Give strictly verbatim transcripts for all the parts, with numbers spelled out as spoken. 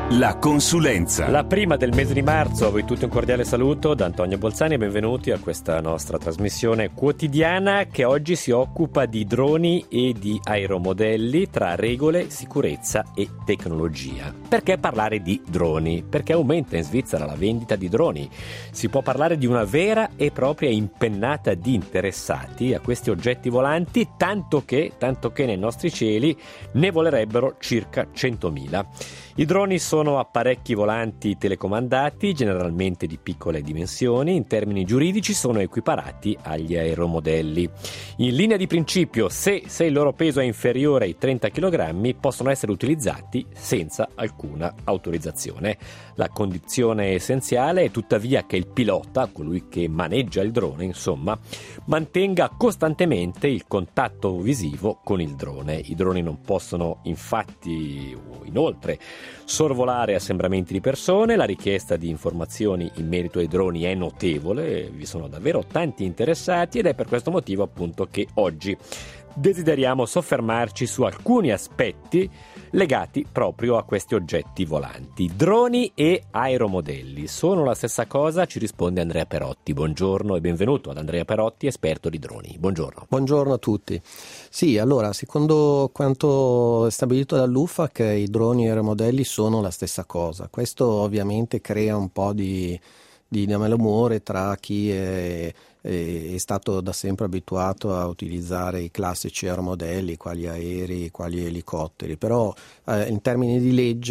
La consulenza. La prima del mese di marzo, a voi tutti un cordiale saluto da Antonio Bolzani e benvenuti a questa nostra trasmissione quotidiana che oggi si occupa di droni e di aeromodelli tra regole, sicurezza e tecnologia. Perché parlare di droni? Perché aumenta in Svizzera la vendita di droni. Si può parlare di una vera e propria impennata di interessati a questi oggetti volanti, tanto che, tanto che nei nostri cieli ne volerebbero circa centomila. I droni sono apparecchi volanti telecomandati, generalmente di piccole dimensioni. In termini giuridici sono equiparati agli aeromodelli. In linea di principio, se, se il loro peso è inferiore ai trenta chilogrammi, possono essere utilizzati senza alcuna autorizzazione. La condizione essenziale è tuttavia che il pilota, colui che maneggia il drone, insomma, mantenga costantemente il contatto visivo con il drone. I droni non possono infatti, inoltre, sorvolare assembramenti di persone. La richiesta di informazioni in merito ai droni è notevole, vi sono davvero tanti interessati ed è per questo motivo appunto che oggi desideriamo soffermarci su alcuni aspetti legati proprio a questi oggetti volanti. Droni e aeromodelli sono la stessa cosa? Ci risponde Andrea Perotti. Buongiorno e benvenuto ad Andrea Perotti, esperto di droni. Buongiorno. Buongiorno a tutti. Sì, allora, secondo quanto stabilito dall'U F A C, i droni e aeromodelli sono la stessa cosa. Questo ovviamente crea un po' di di malumore tra chi è, è, è stato da sempre abituato a utilizzare i classici aeromodelli, quali aerei, quali elicotteri, però eh, in termini di legge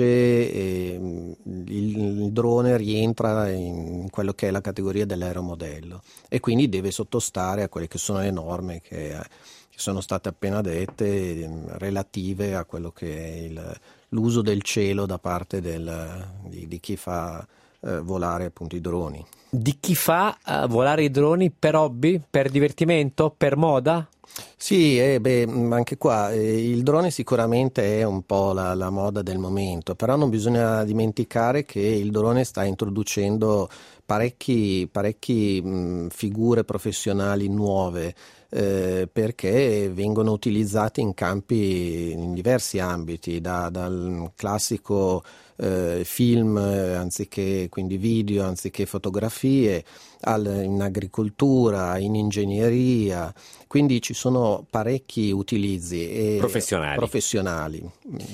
eh, il, il drone rientra in quello che è la categoria dell'aeromodello e quindi deve sottostare a quelle che sono le norme che, che sono state appena dette relative a quello che è il, l'uso del cielo da parte del, di, di chi fa Eh, volare appunto i droni. Di chi fa uh, volare i droni per hobby, per divertimento, per moda? Sì, eh, beh, anche qua eh, il drone sicuramente è un po' la, la moda del momento, però non bisogna dimenticare che il drone sta introducendo parecchi, parecchi mh, figure professionali nuove eh, perché vengono utilizzati in campi, in diversi ambiti, da, dal classico eh, film eh, anziché quindi video, anziché fotografie, al, in agricoltura, in ingegneria, quindi ci sono parecchi utilizzi e professionali. professionali.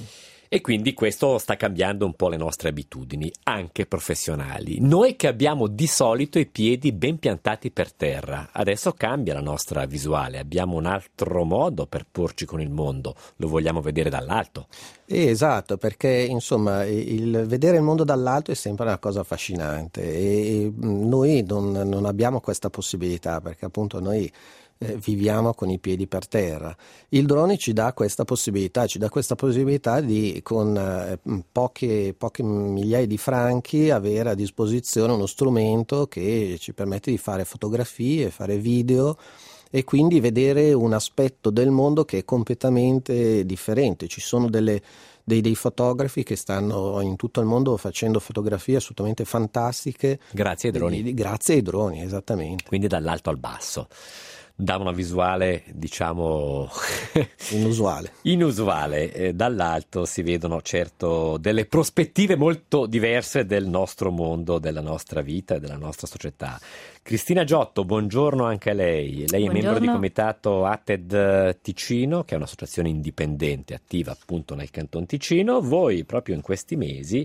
E quindi questo sta cambiando un po' le nostre abitudini, anche professionali. Noi che abbiamo di solito i piedi ben piantati per terra, adesso cambia la nostra visuale, abbiamo un altro modo per porci con il mondo, lo vogliamo vedere dall'alto. Eh, esatto, perché insomma il vedere il mondo dall'alto è sempre una cosa affascinante e noi non, non abbiamo questa possibilità perché appunto noi Eh, viviamo con i piedi per terra. Il drone ci dà questa possibilità, ci dà questa possibilità di con eh, poche, poche migliaia di franchi avere a disposizione uno strumento che ci permette di fare fotografie, fare video e quindi vedere un aspetto del mondo che è completamente differente. Ci sono delle Dei, dei fotografi che stanno in tutto il mondo facendo fotografie assolutamente fantastiche. Grazie ai droni. Di, di, grazie ai droni, esattamente. Quindi dall'alto al basso. Dà una visuale, diciamo, inusuale. Inusuale. Eh, dall'alto si vedono certo delle prospettive molto diverse del nostro mondo, della nostra vita e della nostra società. Cristina Giotto, buongiorno anche a lei. Lei è Buongiorno. membro di comitato A T E D Ticino, che è un'associazione indipendente attiva appunto nel Canton Ticino. Voi proprio in questi mesi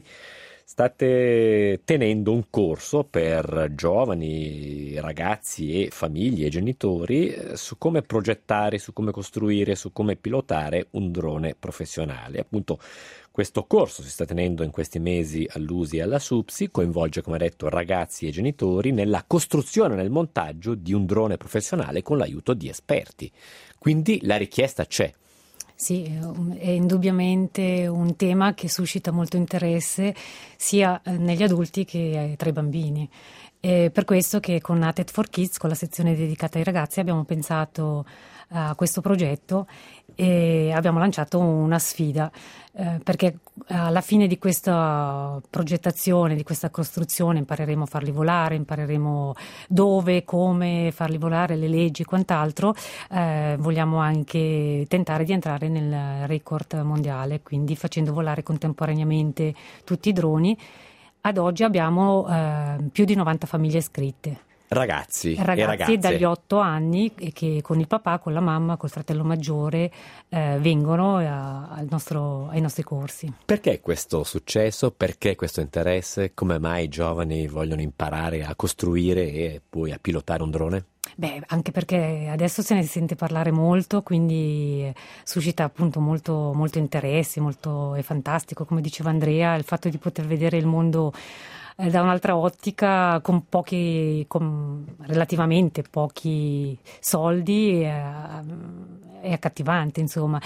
state tenendo un corso per giovani, ragazzi e famiglie e genitori su come progettare, su come costruire, su come pilotare un drone professionale. Appunto questo corso si sta tenendo in questi mesi all'U S I e alla S U P S I, coinvolge come detto ragazzi e genitori nella costruzione e nel montaggio di un drone professionale con l'aiuto di esperti. Quindi la richiesta c'è. Sì, è indubbiamente un tema che suscita molto interesse sia negli adulti che tra i bambini. È per questo che con A T E D for Kids, con la sezione dedicata ai ragazzi, abbiamo pensato a questo progetto e abbiamo lanciato una sfida, eh, perché alla fine di questa progettazione, di questa costruzione, impareremo a farli volare, impareremo dove, come farli volare, le leggi e quant'altro. Eh, vogliamo anche tentare di entrare nel record mondiale, quindi facendo volare contemporaneamente tutti i droni. Ad oggi abbiamo eh, più di novanta famiglie iscritte. Ragazzi, ragazzi e ragazze dagli otto anni e che con il papà, con la mamma, col fratello maggiore eh, vengono a, al nostro, ai nostri corsi. Perché questo successo? Perché questo interesse? Come mai i giovani vogliono imparare a costruire e poi a pilotare un drone? Beh, anche perché adesso se ne sente parlare molto, quindi suscita appunto molto, molto interesse, molto, è fantastico, come diceva Andrea, il fatto di poter vedere il mondo eh, da un'altra ottica, con pochi, con relativamente pochi soldi, è, è accattivante, insomma.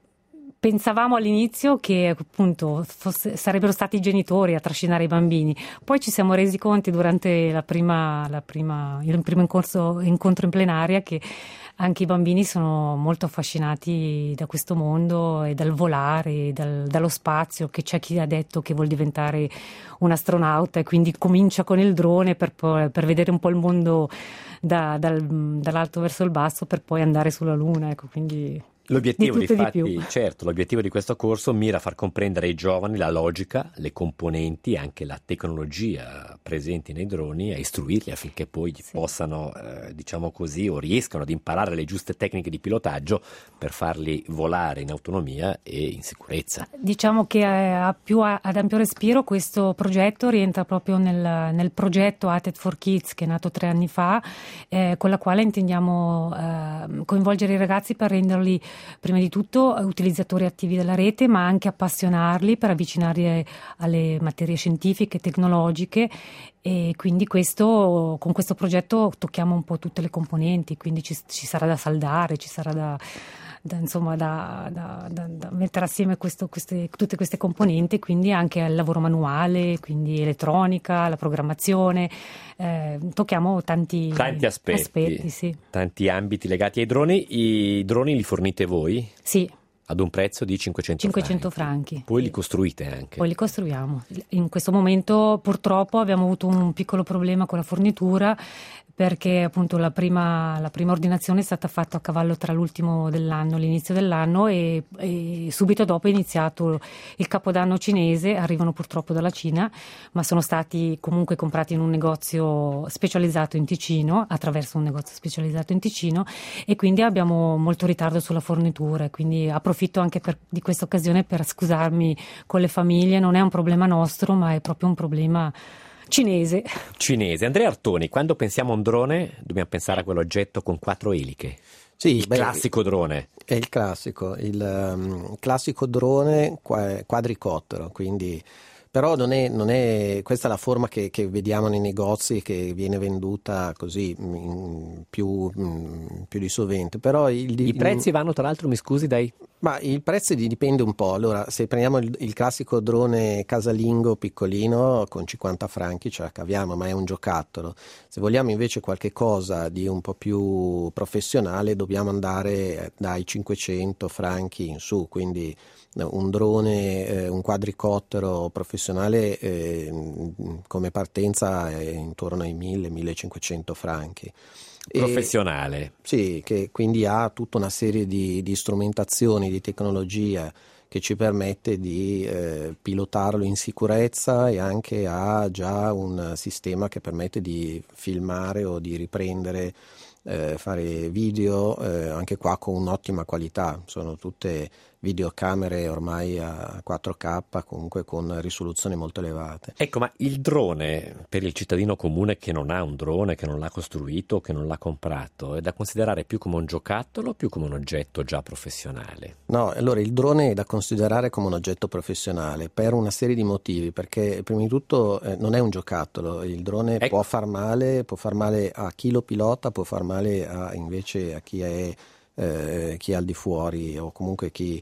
Pensavamo all'inizio che appunto fosse, sarebbero stati i genitori a trascinare i bambini, poi ci siamo resi conto durante la prima, la prima, il primo incorso, incontro in plenaria che anche i bambini sono molto affascinati da questo mondo e dal volare, dal, dallo spazio, che c'è chi ha detto che vuol diventare un astronauta e quindi comincia con il drone per, per vedere un po' il mondo da, dal, dall'alto verso il basso per poi andare sulla Luna, ecco, quindi... L'obiettivo, di tutto difatti, e di più. certo, l'obiettivo di questo corso mira a far comprendere ai giovani la logica, le componenti e anche la tecnologia presenti nei droni e istruirli affinché poi sì. possano, eh, diciamo così, o riescano ad imparare le giuste tecniche di pilotaggio per farli volare in autonomia e in sicurezza. Diciamo che a più, ad ampio respiro questo progetto rientra proprio nel, nel progetto A T E D for Kids che è nato tre anni fa, eh, con la quale intendiamo eh, coinvolgere i ragazzi per renderli prima di tutto utilizzatori attivi della rete, ma anche appassionarli per avvicinarli alle materie scientifiche e tecnologiche, e quindi questo, con questo progetto tocchiamo un po' tutte le componenti, quindi ci, ci sarà da saldare, ci sarà da, da, insomma, da, da, da, da mettere assieme questo, queste, tutte queste componenti, quindi anche il lavoro manuale, quindi elettronica, la programmazione, eh, tocchiamo tanti, tanti aspetti, aspetti sì. tanti ambiti legati ai droni. I droni li fornite voi? Sì. Ad un prezzo di cinquecento, cinquecento franchi. franchi. Poi li costruite anche. Poi li costruiamo. In questo momento purtroppo abbiamo avuto un piccolo problema con la fornitura, perché appunto la prima, la prima ordinazione è stata fatta a cavallo tra l'ultimo dell'anno, l'inizio dell'anno, e, e subito dopo è iniziato il capodanno cinese. Arrivano purtroppo dalla Cina, ma sono stati comunque comprati in un negozio specializzato in Ticino, attraverso un negozio specializzato in Ticino, e quindi abbiamo molto ritardo sulla fornitura. Quindi approfitto anche per, di questa occasione per scusarmi con le famiglie. Non è un problema nostro, ma è proprio un problema cinese. Cinese. Andrea Artoni, quando pensiamo a un drone dobbiamo pensare a quell'oggetto con quattro eliche. Sì, il beh, classico drone. È il classico, il um, classico drone quadricottero, quindi però non è, non è questa è la forma che, che vediamo nei negozi, che viene venduta così in più, in più di sovente. Però il, I prezzi vanno, tra l'altro, mi scusi, dai? Ma il prezzo dipende un po'. Allora, se prendiamo il, il classico drone casalingo piccolino, con cinquanta franchi ce la caviamo, ma è un giocattolo. Se vogliamo invece qualche cosa di un po' più professionale, dobbiamo andare dai cinquecento franchi in su, quindi un drone, eh, un quadricottero professionale eh, come partenza è intorno ai mille millecinquecento franchi. Professionale. E, sì, che quindi ha tutta una serie di, di strumentazioni, di tecnologia che ci permette di eh, pilotarlo in sicurezza, e anche ha già un sistema che permette di filmare o di riprendere, eh, fare video, eh, anche qua con un'ottima qualità. Sono tutte videocamere ormai a quattro K, comunque con risoluzioni molto elevate. Ecco, ma il drone, per il cittadino comune che non ha un drone, che non l'ha costruito, che non l'ha comprato, è da considerare più come un giocattolo o più come un oggetto già professionale? No, allora il drone è da considerare come un oggetto professionale per una serie di motivi, perché prima di tutto eh, non è un giocattolo. Il drone ecco. può far male, può far male a chi lo pilota, può far male a, invece a chi è Eh, chi è al di fuori, o comunque chi,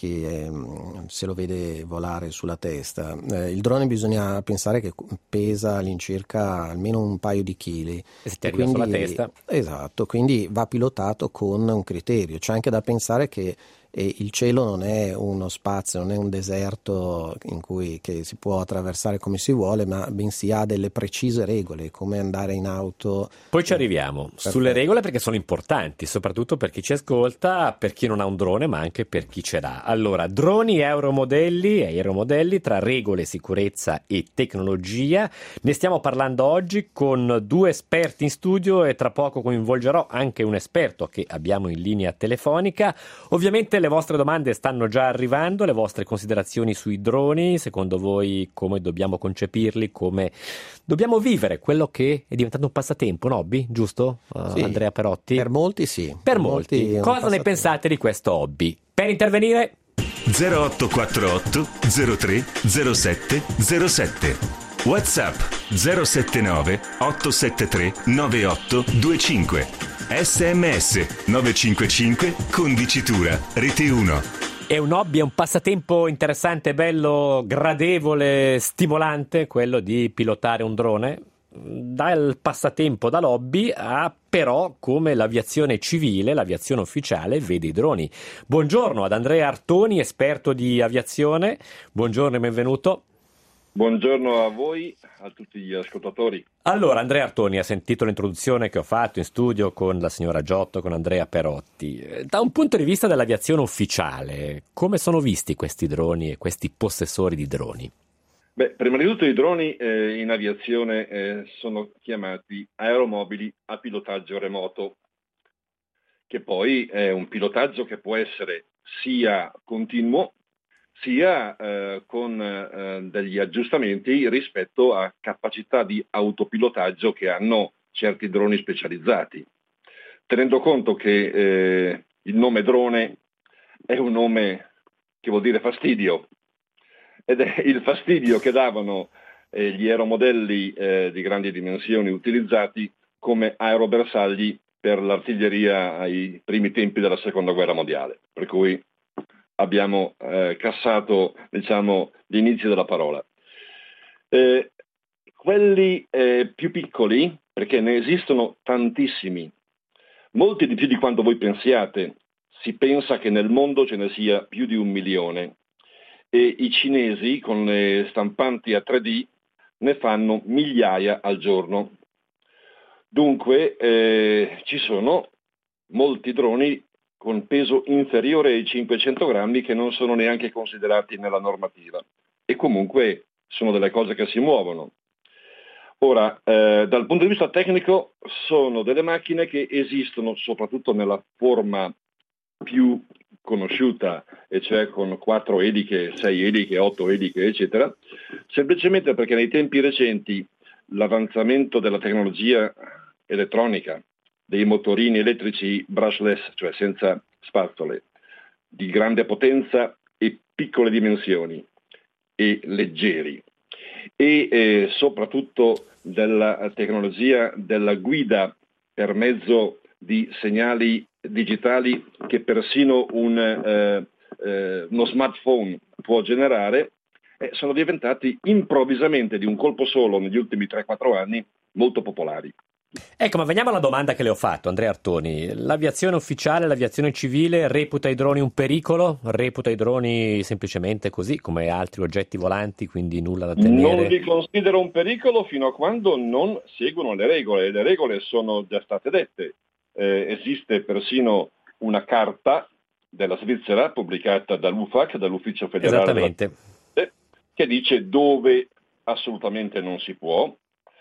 chi è, se lo vede volare sulla testa. Eh, il drone bisogna pensare che pesa all'incirca almeno un paio di chili. E se ti arriva quindi, sulla testa. Esatto, quindi va pilotato con un criterio. C'è anche da pensare che e il cielo non è uno spazio, non è un deserto in cui che si può attraversare come si vuole, ma bensì ha delle precise regole, come andare in auto. Poi ci arriviamo Perfetto. sulle regole, perché sono importanti, soprattutto per chi ci ascolta, per chi non ha un drone, ma anche per chi ce l'ha. Allora, droni e aeromodelli, e aeromodelli tra regole, sicurezza e tecnologia. Ne stiamo parlando oggi con due esperti in studio e tra poco coinvolgerò anche un esperto che abbiamo in linea telefonica. Ovviamente le vostre domande stanno già arrivando, le vostre considerazioni sui droni, secondo voi come dobbiamo concepirli, come dobbiamo vivere quello che è diventato un passatempo, un hobby, giusto? Uh, Sì, Andrea Perotti? Per molti sì. Per, per molti. molti Cosa ne pensate di questo hobby? Per intervenire zero otto quattro otto zero tre zero sette zero sette, WhatsApp zero sette nove otto sette tre nove otto due cinque, sms nove cinque cinque condicitura rete uno. È un hobby, è un passatempo interessante, bello, gradevole, stimolante, quello di pilotare un drone. Dal passatempo, da hobby, a però come l'aviazione civile, l'aviazione ufficiale vede i droni. Buongiorno ad Andrea Artoni, esperto di aviazione. Buongiorno e benvenuto. Buongiorno a voi, a tutti gli ascoltatori. Allora, Andrea Artoni ha sentito l'introduzione che ho fatto in studio con la signora Giotto, con Andrea Perotti. Da un punto di vista dell'aviazione ufficiale, come sono visti questi droni e questi possessori di droni? Beh, prima di tutto i droni eh, in aviazione eh, sono chiamati aeromobili a pilotaggio remoto, che poi è un pilotaggio che può essere sia continuo, sia eh, con eh, degli aggiustamenti rispetto a capacità di autopilotaggio che hanno certi droni specializzati. Tenendo conto che eh, il nome drone è un nome che vuol dire fastidio, ed è il fastidio che davano eh, gli aeromodelli eh, di grandi dimensioni utilizzati come aerobersagli per l'artiglieria ai primi tempi della seconda guerra mondiale, per cui abbiamo eh, cassato, diciamo, gli inizi della parola. Eh, quelli eh, più piccoli, perché ne esistono tantissimi, molti di più di quanto voi pensiate, si pensa che nel mondo ce ne sia più di un milione e i cinesi con le stampanti a tre D ne fanno migliaia al giorno. Dunque eh, ci sono molti droni con peso inferiore ai cinquecento grammi che non sono neanche considerati nella normativa e comunque sono delle cose che si muovono. Ora, eh, dal punto di vista tecnico sono delle macchine che esistono soprattutto nella forma più conosciuta, e cioè con quattro eliche, sei eliche, otto eliche, eccetera, semplicemente perché nei tempi recenti l'avanzamento della tecnologia elettronica, dei motorini elettrici brushless, cioè senza spazzole, di grande potenza e piccole dimensioni e leggeri, e eh, soprattutto della tecnologia della guida per mezzo di segnali digitali che persino un, eh, eh, uno smartphone può generare, eh, sono diventati improvvisamente, di un colpo solo, negli ultimi tre quattro anni, molto popolari. Ecco, ma veniamo alla domanda che le ho fatto, Andrea Artoni. L'aviazione ufficiale, l'aviazione civile reputa i droni un pericolo? Reputa i droni semplicemente così, come altri oggetti volanti, quindi nulla da temere? Non li considero un pericolo fino a quando non seguono le regole. Le regole sono già state dette. Eh, esiste persino una carta della Svizzera pubblicata dall'U F A C, dall'Ufficio Federale Esattamente. della... che dice dove assolutamente non si può.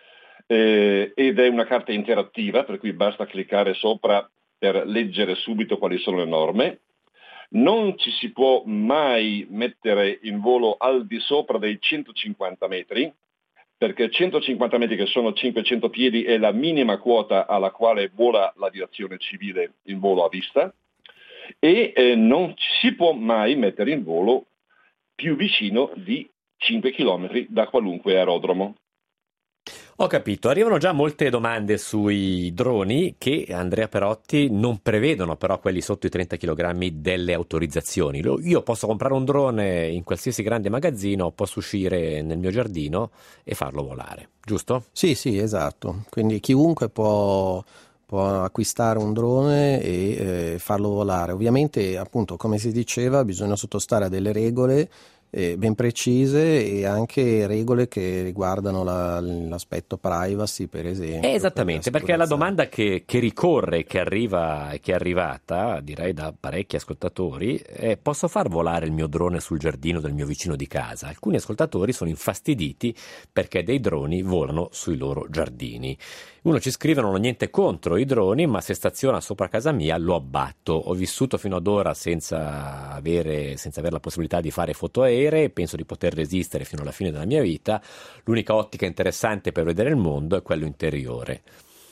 Eh, ed è una carta interattiva, per cui basta cliccare sopra per leggere subito quali sono le norme. Non ci si può mai mettere in volo al di sopra dei centocinquanta metri, perché centocinquanta metri, che sono cinquecento piedi, è la minima quota alla quale vola l'aviazione civile in volo a vista, e eh, non ci si può mai mettere in volo più vicino di cinque chilometri da qualunque aerodromo. Ho capito, arrivano già molte domande sui droni che Andrea Perotti non prevedono però quelli sotto i trenta chilogrammi delle autorizzazioni. Io posso comprare un drone in qualsiasi grande magazzino, posso uscire nel mio giardino e farlo volare, giusto? Sì, sì, esatto. Quindi chiunque può, può acquistare un drone e eh, farlo volare. Ovviamente, appunto, come si diceva, bisogna sottostare a delle regole Eh, ben precise e anche regole che riguardano la, l'aspetto privacy, per esempio. Eh, esattamente, perché la domanda che, che ricorre, che arriva e che è arrivata, direi da parecchi ascoltatori, è: posso far volare il mio drone sul giardino del mio vicino di casa? Alcuni ascoltatori sono infastiditi perché dei droni volano sui loro giardini. Uno ci scrive: non ho niente contro i droni, ma se staziona sopra casa mia lo abbatto. Ho vissuto fino ad ora senza avere, senza avere la possibilità di fare foto aeree, penso di poter resistere fino alla fine della mia vita. L'unica ottica interessante per vedere il mondo è quello interiore.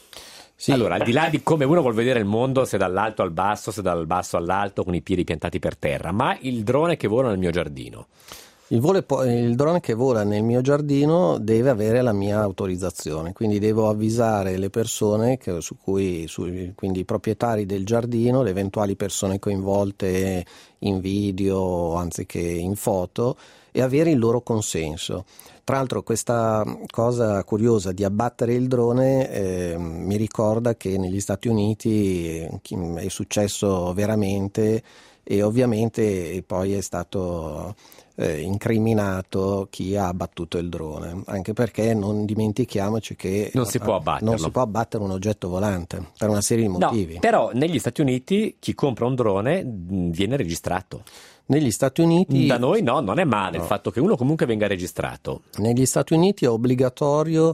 Sì. Allora, al di là di come uno vuol vedere il mondo, se dall'alto al basso, se dal basso all'alto, con i piedi piantati per terra, ma il drone che vola nel mio giardino. Il, volo, il drone che vola nel mio giardino deve avere la mia autorizzazione, quindi devo avvisare le persone che, su cui, su, quindi i proprietari del giardino, le eventuali persone coinvolte in video anziché in foto, e avere il loro consenso. Tra l'altro questa cosa curiosa di abbattere il drone eh, mi ricorda che negli Stati Uniti è successo veramente, e ovviamente poi è stato eh, incriminato chi ha abbattuto il drone, anche perché non dimentichiamoci che non si può abbatterlo. Non si può abbattere un oggetto volante per una serie di motivi. No, però negli Stati Uniti chi compra un drone viene registrato. Negli Stati Uniti... Da noi no, non è male no. Il fatto che uno comunque venga registrato. Negli Stati Uniti è obbligatorio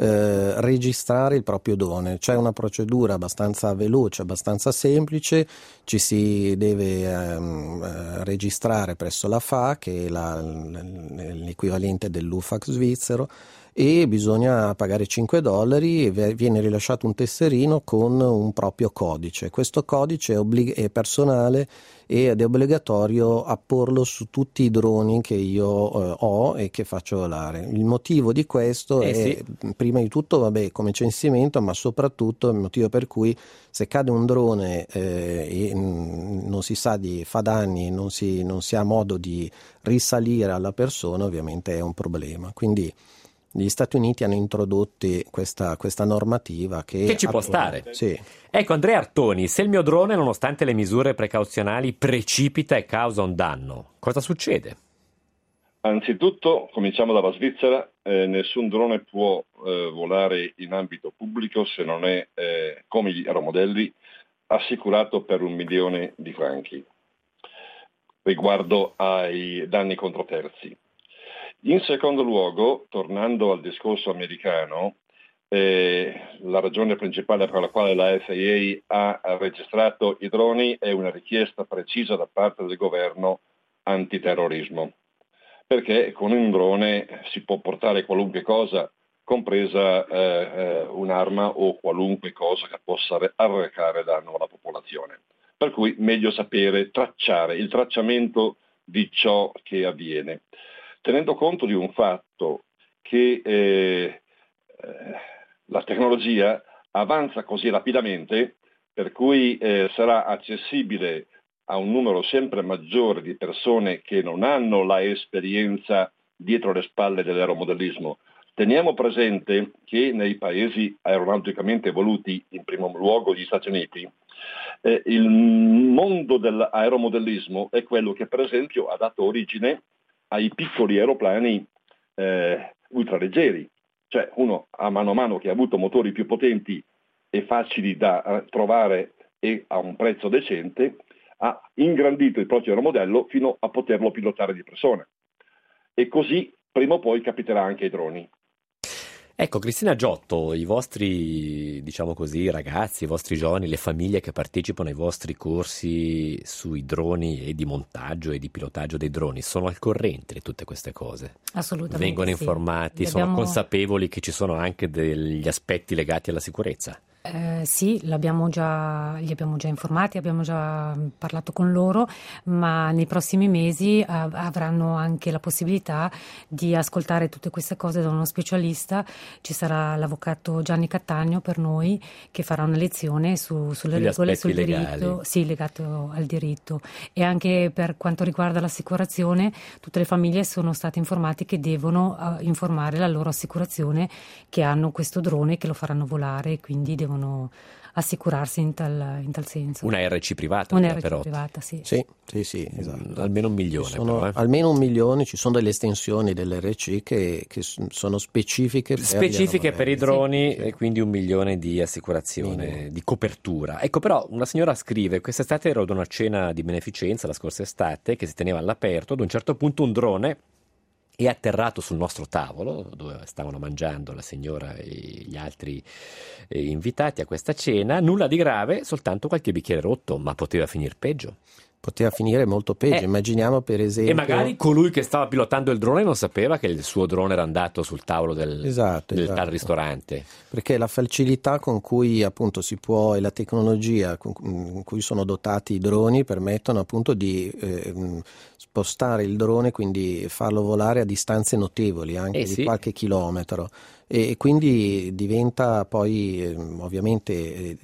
eh, registrare il proprio drone. C'è una procedura abbastanza veloce, abbastanza semplice. Ci si deve ehm, eh, registrare presso la F A, che è la, l'equivalente dell'U F A C svizzero, e bisogna pagare cinque dollari e viene rilasciato un tesserino con un proprio codice. Questo codice è, obblig- è personale ed è obbligatorio apporlo su tutti i droni che io eh, ho e che faccio volare. Il motivo di questo eh è sì. prima di tutto vabbè, come censimento, ma soprattutto il motivo per cui se cade un drone eh, e mh, non si sa di fa danni e non si, non si ha modo di risalire alla persona, ovviamente è un problema. Quindi gli Stati Uniti hanno introdotto questa, questa normativa che, che ci può attuale. stare. Sì. Ecco, Andrea Artoni, se il mio drone, nonostante le misure precauzionali, precipita e causa un danno, cosa succede? Anzitutto, cominciamo dalla Svizzera, eh, nessun drone può eh, volare in ambito pubblico se non è, eh, come gli aeromodelli, assicurato per un milione di franchi riguardo ai danni contro terzi. In secondo luogo, tornando al discorso americano, eh, la ragione principale per la quale la F A A ha registrato i droni è una richiesta precisa da parte del governo antiterrorismo, perché con un drone si può portare qualunque cosa, compresa eh, un'arma o qualunque cosa che possa arrecare danno alla popolazione. Per cui meglio sapere tracciare, il tracciamento di ciò che avviene. Tenendo conto di un fatto che eh, eh, la tecnologia avanza così rapidamente, per cui eh, sarà accessibile a un numero sempre maggiore di persone che non hanno la esperienza dietro le spalle dell'aeromodellismo. Teniamo presente che nei paesi aeronauticamente evoluti, in primo luogo gli Stati Uniti, eh, il mondo dell'aeromodellismo è quello che per esempio ha dato origine ai piccoli aeroplani eh, ultraleggeri, cioè uno a mano a mano che ha avuto motori più potenti e facili da trovare e a un prezzo decente, ha ingrandito il proprio aeromodello fino a poterlo pilotare di persona. E così prima o poi capiterà anche ai droni. Ecco, Cristina Giotto, i vostri, diciamo così, ragazzi, i vostri giovani, le famiglie che partecipano ai vostri corsi sui droni e di montaggio e di pilotaggio dei droni, sono al corrente di tutte queste cose? Assolutamente. Vengono sì. informati, Dobbiamo... sono consapevoli che ci sono anche degli aspetti legati alla sicurezza? Eh, sì, l'abbiamo già, li abbiamo già informati, abbiamo già parlato con loro, ma nei prossimi mesi av- avranno anche la possibilità di ascoltare tutte queste cose da uno specialista. Ci sarà l'avvocato Gianni Cattaneo per noi che farà una lezione su- sulle Sugli regole, aspetti sul legali. diritto, sì, legato al diritto. E anche per quanto riguarda l'assicurazione, tutte le famiglie sono state informate che devono eh, informare la loro assicurazione che hanno questo drone, che lo faranno volare e quindi devono assicurarsi in tal, in tal senso. Una R C privata, Una via R C per otto. privata, sì. Sì, sì, sì, esatto. Mm, almeno un milione, Ci sono però, eh. almeno un milione, ci sono delle estensioni dell'R C che, che s- sono specifiche per Specifiche gli per i aeromodelli. droni Sì. e quindi un milione di assicurazione, Minimo. di copertura. Ecco, però una signora scrive: quest'estate ero ad una cena di beneficenza, la scorsa estate, che si teneva all'aperto. Ad un certo punto un drone è atterrato sul nostro tavolo, dove stavano mangiando la signora e gli altri eh, invitati a questa cena. Nulla di grave, soltanto qualche bicchiere rotto, ma poteva finire peggio. Poteva finire molto peggio. Eh. Immaginiamo per esempio. E magari colui che stava pilotando il drone non sapeva che il suo drone era andato sul tavolo del, Esatto, del esatto. tal ristorante. Perché la facilità con cui appunto si può e la tecnologia con con cui sono dotati i droni permettono appunto di eh, mh, spostare il drone, quindi farlo volare a distanze notevoli, anche Eh di sì. qualche chilometro, e quindi diventa poi eh, ovviamente eh,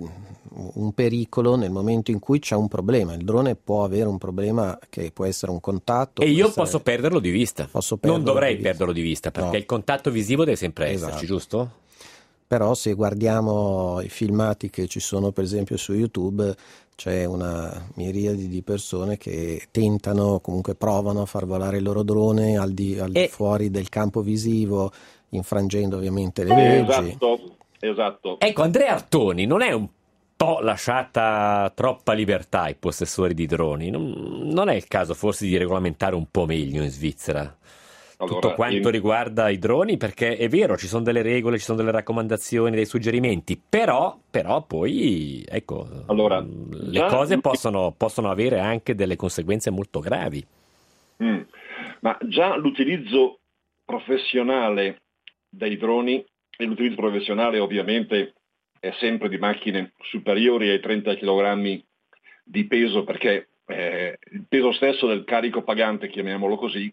un pericolo nel momento in cui c'è un problema. Il drone può avere un problema che può essere un contatto. E può io essere- posso perderlo di vista. Posso Non perderlo dovrei di vista. perderlo di vista, perché No. il contatto visivo deve sempre Esatto. esserci, giusto? Però se guardiamo i filmati che ci sono per esempio su YouTube, c'è una miriade di persone che tentano, comunque provano a far volare il loro drone al di, al di E- fuori del campo visivo, infrangendo ovviamente le Eh, leggi. esatto, esatto. Ecco, Andrea Artoni non è un po' lasciata troppa libertà ai possessori di droni? Non, non è il caso forse di regolamentare un po' meglio in Svizzera tutto Allora, quanto in- riguarda i droni? Perché è vero, ci sono delle regole, ci sono delle raccomandazioni, dei suggerimenti, però, però poi, ecco, Allora, le già- cose possono, possono avere anche delle conseguenze molto gravi. Mm. Ma già l'utilizzo professionale dei droni, e l'utilizzo professionale ovviamente è sempre di macchine superiori ai trenta chilogrammi di peso, perché eh, il peso stesso del carico pagante, chiamiamolo così,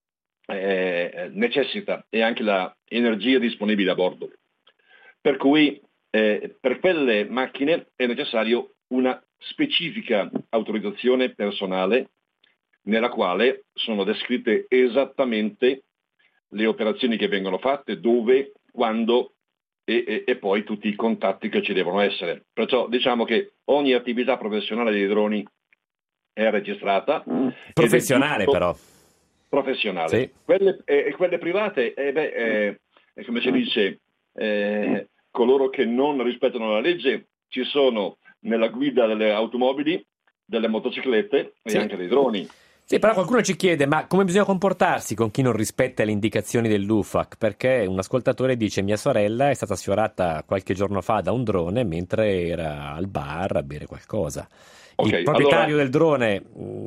eh, necessita, e anche la energia disponibile a bordo. Per cui eh, per quelle macchine è necessario una specifica autorizzazione personale nella quale sono descritte esattamente le operazioni che vengono fatte, dove, quando e, e, e poi tutti i contatti che ci devono essere. Perciò diciamo che ogni attività professionale dei droni è registrata. Professionale, ed è giusto- però. Professionale. Sì. Quelle, e quelle private, eh, beh, eh, è come si dice, eh, coloro che non rispettano la legge ci sono nella guida delle automobili, delle motociclette e Sì. anche dei droni. Sì, però qualcuno ci chiede, ma come bisogna comportarsi con chi non rispetta le indicazioni dell'U F A C? Perché un ascoltatore dice: mia sorella è stata sfiorata qualche giorno fa da un drone mentre era al bar a bere qualcosa. Ok, Il proprietario allora- del drone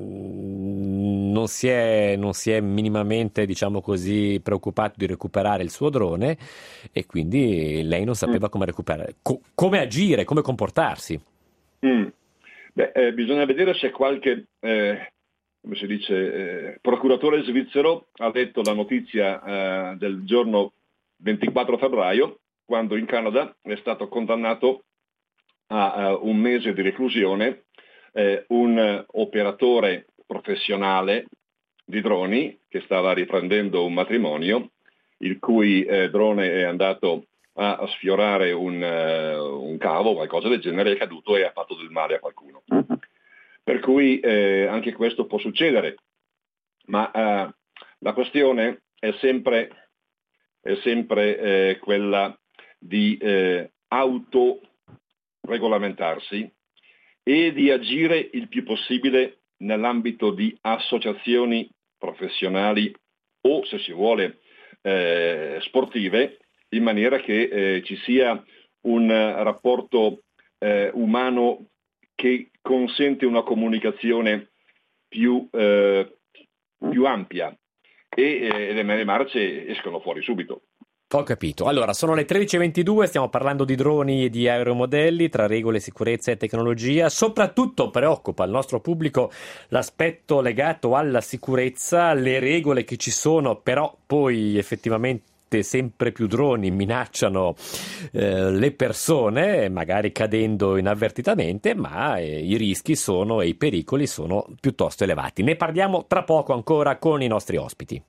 mh, non si è, non si è minimamente, diciamo così, preoccupato di recuperare il suo drone, e quindi lei non sapeva come recuperare, co- come agire, come comportarsi. Mm. Beh, eh, bisogna vedere se qualche, eh, come si dice, eh, procuratore svizzero ha letto la notizia eh, del giorno ventiquattro febbraio, quando in Canada è stato condannato a uh, un mese di reclusione eh, un uh, operatore professionale di droni che stava riprendendo un matrimonio, il cui eh, drone è andato a, a sfiorare un, uh, un cavo o qualcosa del genere, è caduto e ha fatto del male a qualcuno. Per cui eh, anche questo può succedere, ma uh, la questione è sempre, è sempre eh, quella di eh, auto regolamentarsi e di agire il più possibile nell'ambito di associazioni professionali o, se si vuole, eh, sportive, in maniera che eh, ci sia un rapporto eh, umano che consente una comunicazione più, eh, più ampia, e eh, le mele marce escono fuori subito. Ho capito. Allora, sono le tredici e ventidue, stiamo parlando di droni e di aeromodelli, tra regole, sicurezza e tecnologia. Soprattutto preoccupa il nostro pubblico l'aspetto legato alla sicurezza, le regole che ci sono, però poi effettivamente sempre più droni minacciano eh, le persone, magari cadendo inavvertitamente, ma eh, i rischi sono e i pericoli sono piuttosto elevati. Ne parliamo tra poco ancora con i nostri ospiti.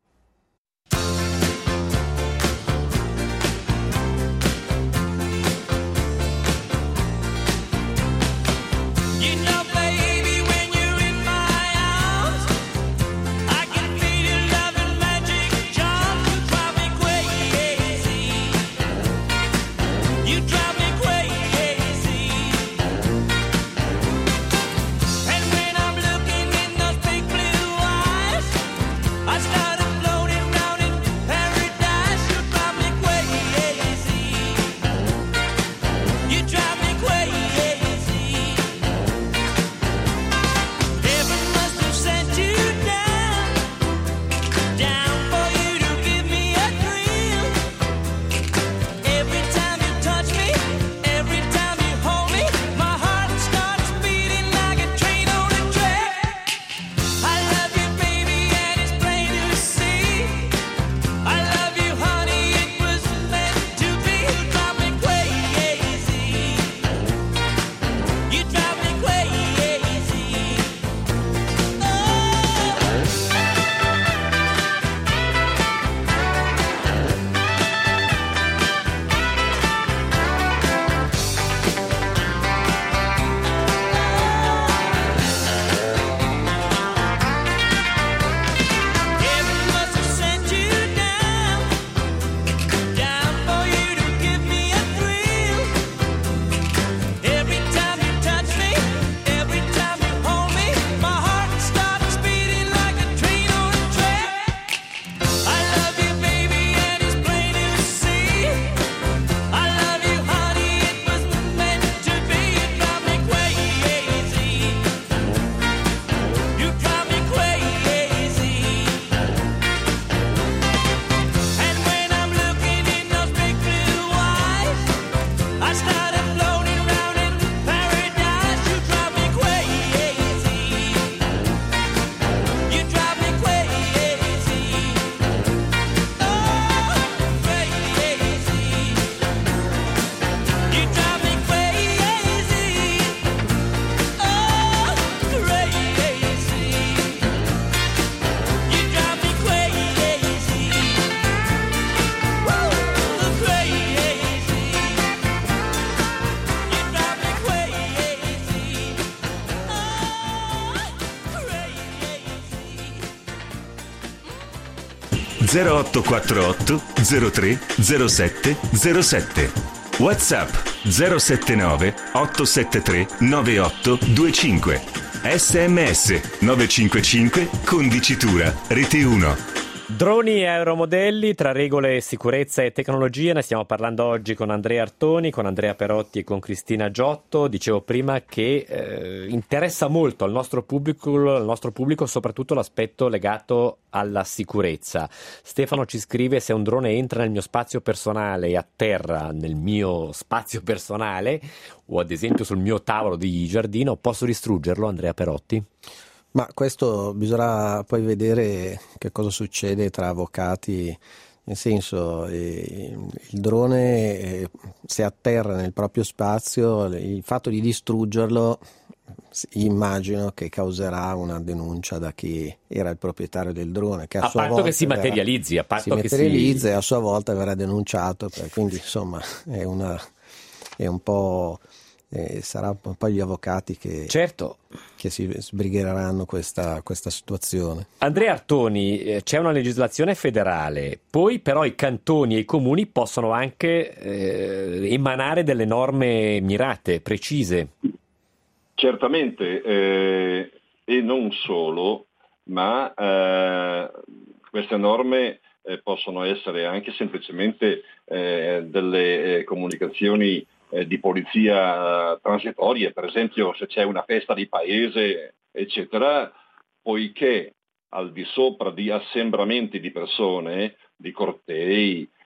zero otto quattro otto zero tre zero sette zero sette. WhatsApp zero sette nove otto sette tre nove otto due cinque. S M S nove cinque cinque condicitura Rete uno. Droni e aeromodelli, tra regole, sicurezza e tecnologia, ne stiamo parlando oggi con Andrea Artoni, con Andrea Perotti e con Cristina Giotto. Dicevo prima che eh, interessa molto al nostro pubblico, al nostro pubblico soprattutto l'aspetto legato alla sicurezza. Stefano ci scrive: se un drone entra nel mio spazio personale e atterra nel mio spazio personale o ad esempio sul mio tavolo di giardino, posso distruggerlo, Andrea Perotti? Ma questo bisognerà poi vedere che cosa succede tra avvocati, nel senso eh, il drone eh, se atterra nel proprio spazio, il fatto di distruggerlo immagino che causerà una denuncia da chi era il proprietario del drone, che a, a sua patto volta che si verrà, materializzi, a patto si che materializza si... e a sua volta verrà denunciato, quindi insomma è una è un po' eh, sarà poi gli avvocati che certo che si sbrigheranno questa, questa situazione. Andrea Artoni, eh, c'è una legislazione federale, poi però i cantoni e i comuni possono anche eh, emanare delle norme mirate, precise. Certamente, eh, e non solo, ma eh, queste norme eh, possono essere anche semplicemente eh, delle eh, comunicazioni eh, di polizia eh, transitorie, per esempio se c'è una festa di paese, eccetera, poiché al di sopra di assembramenti di persone, di cortei,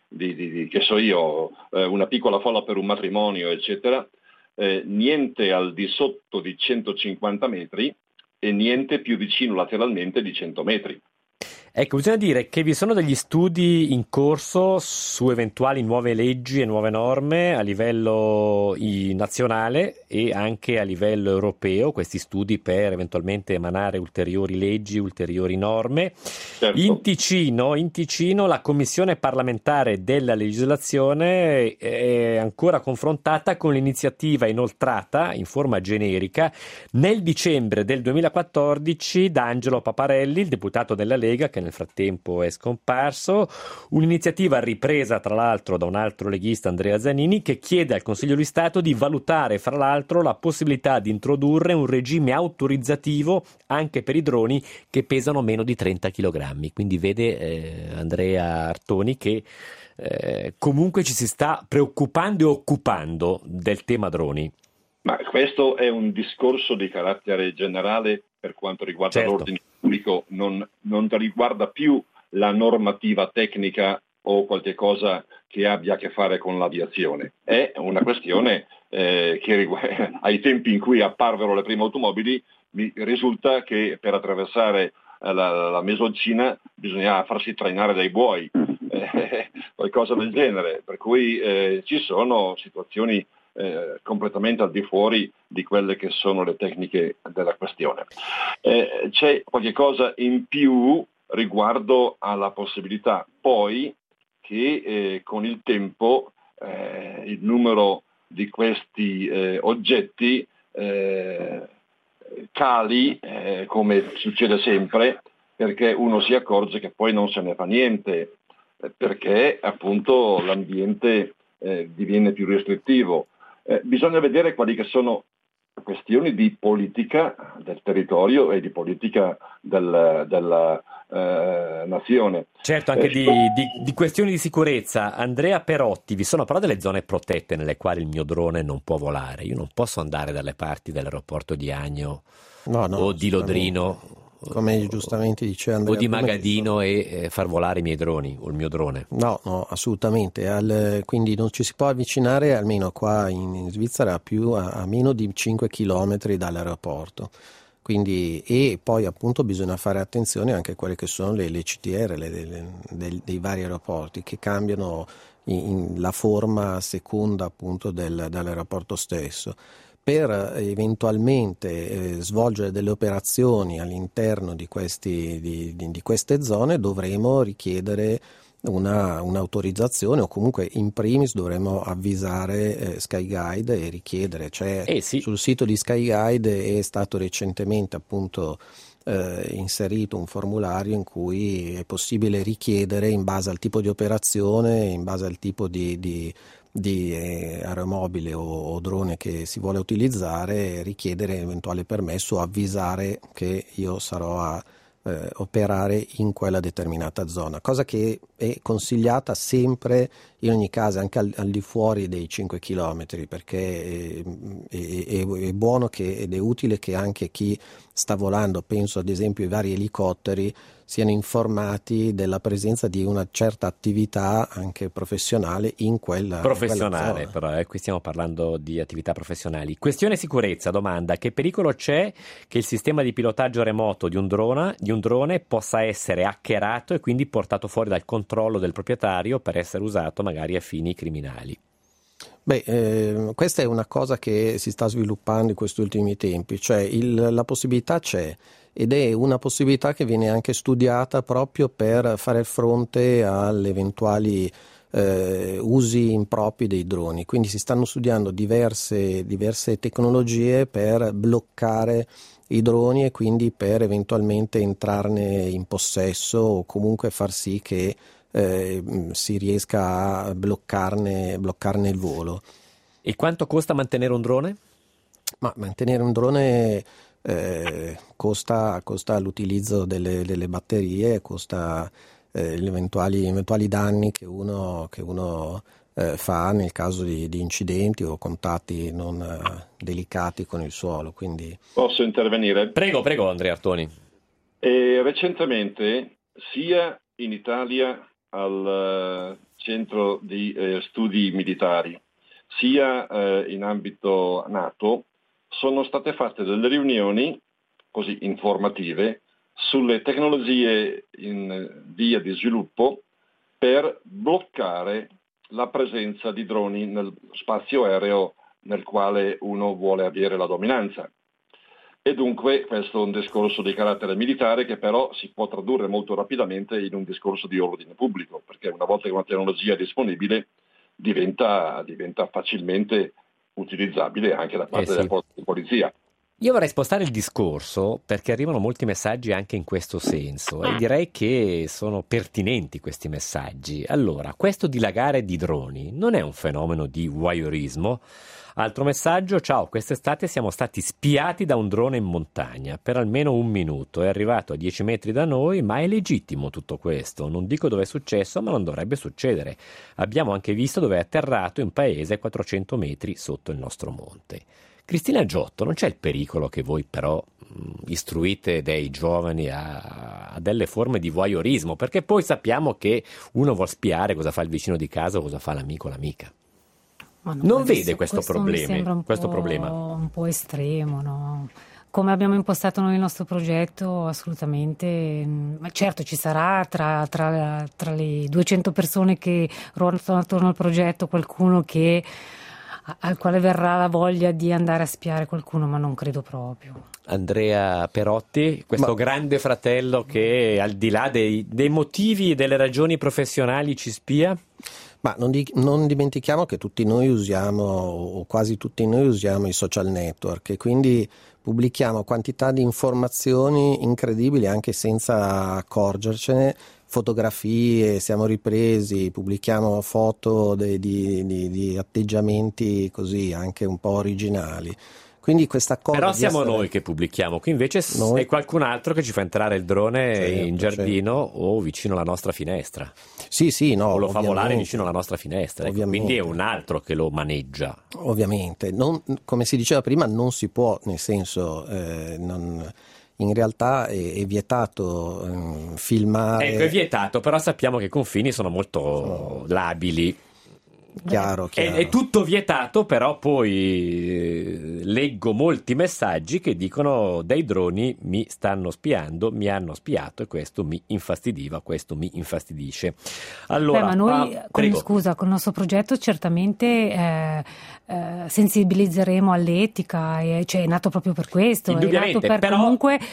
di, di, di che so io, eh, una piccola folla per un matrimonio, eccetera, eh, niente al di sotto di centocinquanta metri e niente più vicino lateralmente di cento metri. Ecco, bisogna dire che vi sono degli studi in corso su eventuali nuove leggi e nuove norme a livello nazionale e anche a livello europeo, questi studi per eventualmente emanare ulteriori leggi, ulteriori norme. Certo. In Ticino, in Ticino la Commissione parlamentare della legislazione è ancora confrontata con l'iniziativa inoltrata in forma generica nel dicembre del duemilaquattordici da Angelo Paparelli, il deputato della Lega, che nel frattempo è scomparso, un'iniziativa ripresa tra l'altro da un altro leghista, Andrea Zanini, che chiede al Consiglio di Stato di valutare fra l'altro la possibilità di introdurre un regime autorizzativo anche per i droni che pesano meno di trenta chilogrammi. Quindi vede eh, Andrea Artoni che eh, comunque ci si sta preoccupando e occupando del tema droni. Ma questo è un discorso di carattere generale per quanto riguarda certo. l'ordine pubblico, non, non riguarda più la normativa tecnica o qualche cosa che abbia a che fare con l'aviazione. È una questione eh, che riguarda, ai tempi in cui apparvero le prime automobili, mi risulta che per attraversare la, la Mesoncina bisognava farsi trainare dai buoi, eh, qualcosa del genere, per cui eh, ci sono situazioni Eh, completamente al di fuori di quelle che sono le tecniche della questione. Eh, c'è qualche cosa in più riguardo alla possibilità poi che eh, con il tempo eh, il numero di questi eh, oggetti eh, cali, eh, come succede sempre, perché uno si accorge che poi non se ne fa niente, eh, perché appunto l'ambiente eh, diviene più restrittivo. Eh, bisogna vedere quali che sono questioni di politica del territorio e di politica del, della eh, nazione. Certo, anche eh, di, di, di questioni di sicurezza. Andrea Perotti, vi sono però delle zone protette nelle quali il mio drone non può volare. Io non posso andare dalle parti dell'aeroporto di Agno no, no, o di Lodrino. Come giustamente dice Andrea, o di Magadino e eh, far volare i miei droni o il mio drone. No, no, assolutamente. Al, quindi non ci si può avvicinare, almeno qua in, in Svizzera, più a, a meno di cinque chilometri dall'aeroporto. Quindi, e poi appunto bisogna fare attenzione anche a quelle che sono le, le C T R le, le, dei, dei vari aeroporti che cambiano in, in la forma a seconda appunto del, dell'aeroporto stesso. Per eventualmente eh, svolgere delle operazioni all'interno di, questi, di, di, di queste zone dovremo richiedere una, un'autorizzazione o comunque in primis dovremo avvisare eh, Skyguide e richiedere. Cioè, eh sì. Sul sito di Skyguide è stato recentemente appunto eh, inserito un formulario in cui è possibile richiedere in base al tipo di operazione, in base al tipo di, di di eh, aeromobile o, o drone che si vuole utilizzare, richiedere eventuale permesso o avvisare che io sarò a eh, operare in quella determinata zona, cosa che è consigliata sempre in ogni caso anche al, al di fuori dei cinque chilometri, perché è, è, è buono che, ed è utile che anche chi sta volando, penso ad esempio ai vari elicotteri, siano informati della presenza di una certa attività anche professionale in quella professionale, in quella però eh, qui stiamo parlando di attività professionali. Questione sicurezza, domanda: che pericolo c'è che il sistema di pilotaggio remoto di un drone, di un drone possa essere hackerato e quindi portato fuori dal controllo del proprietario per essere usato magari a fini criminali? Beh, eh, questa è una cosa che si sta sviluppando in questi ultimi tempi, cioè il, la possibilità c'è ed è una possibilità che viene anche studiata proprio per fare fronte alle eventuali eh, usi impropri dei droni. Quindi si stanno studiando diverse, diverse tecnologie per bloccare i droni e quindi per eventualmente entrarne in possesso o comunque far sì che Eh, si riesca a bloccarne, bloccarne il volo. E quanto costa mantenere un drone? Ma mantenere un drone eh, costa, costa l'utilizzo delle, delle batterie, costa eh, gli eventuali, eventuali danni che uno, che uno eh, fa nel caso di, di incidenti o contatti non eh, delicati con il suolo. Quindi... Posso intervenire? Prego, prego Andrea Artoni. E recentemente sia in Italia al centro di eh, studi militari, sia eh, in ambito NATO, sono state fatte delle riunioni così informative sulle tecnologie in via di sviluppo per bloccare la presenza di droni nel spazio aereo nel quale uno vuole avere la dominanza. E dunque questo è un discorso di carattere militare che però si può tradurre molto rapidamente in un discorso di ordine pubblico, perché una volta che una tecnologia è disponibile diventa, diventa facilmente utilizzabile anche da parte eh sì. della polizia. Io vorrei spostare il discorso perché arrivano molti messaggi anche in questo senso e direi che sono pertinenti questi messaggi. Allora, questo dilagare di droni non è un fenomeno di voyeurismo? Altro messaggio: ciao, quest'estate siamo stati spiati da un drone in montagna per almeno un minuto, è arrivato a dieci metri da noi, ma è legittimo tutto questo, non dico dove è successo, ma non dovrebbe succedere. Abbiamo anche visto dove è atterrato in paese a quattrocento metri sotto il nostro monte. Cristina Giotto, non c'è il pericolo che voi però mh, istruite dei giovani a, a delle forme di voyeurismo? Perché poi sappiamo che uno vuol spiare cosa fa il vicino di casa o cosa fa l'amico o l'amica. Ma no, non questo, vede questo, questo problema, mi sembra un questo po', problema? Un po' estremo, no? Come abbiamo impostato noi il nostro progetto, assolutamente. Certo, ci sarà tra, tra, tra le duecento persone che ruotano attorno al progetto qualcuno che al quale verrà la voglia di andare a spiare qualcuno, ma non credo proprio. Andrea Perotti, questo ma... grande fratello che al di là dei, dei motivi e delle ragioni professionali ci spia? Ma non, di, non dimentichiamo che tutti noi usiamo, o quasi tutti noi usiamo i social network e quindi pubblichiamo quantità di informazioni incredibili anche senza accorgercene, fotografie, siamo ripresi, pubblichiamo foto de, di, di, di atteggiamenti così anche un po' originali. Quindi questa cosa però siamo essere... noi che pubblichiamo, qui invece noi... è qualcun altro che ci fa entrare il drone certo, in giardino certo. o vicino alla nostra finestra. Sì, sì, no, o lo fa volare vicino alla nostra finestra, ecco, quindi è un altro che lo maneggia. Ovviamente, non, come si diceva prima, non si può, nel senso, eh, non, in realtà è, è vietato eh, filmare. Ecco, è vietato, però sappiamo che i confini sono molto sono... labili. Chiaro, chiaro. È, è tutto vietato, però poi eh, leggo molti messaggi che dicono dei droni mi stanno spiando, mi hanno spiato e questo mi infastidiva, questo mi infastidisce. Allora, Beh, ma noi, ah, con, scusa, con il nostro progetto certamente eh, eh, sensibilizzeremo all'etica, e, cioè è nato proprio per questo, è nato per però... comunque eh,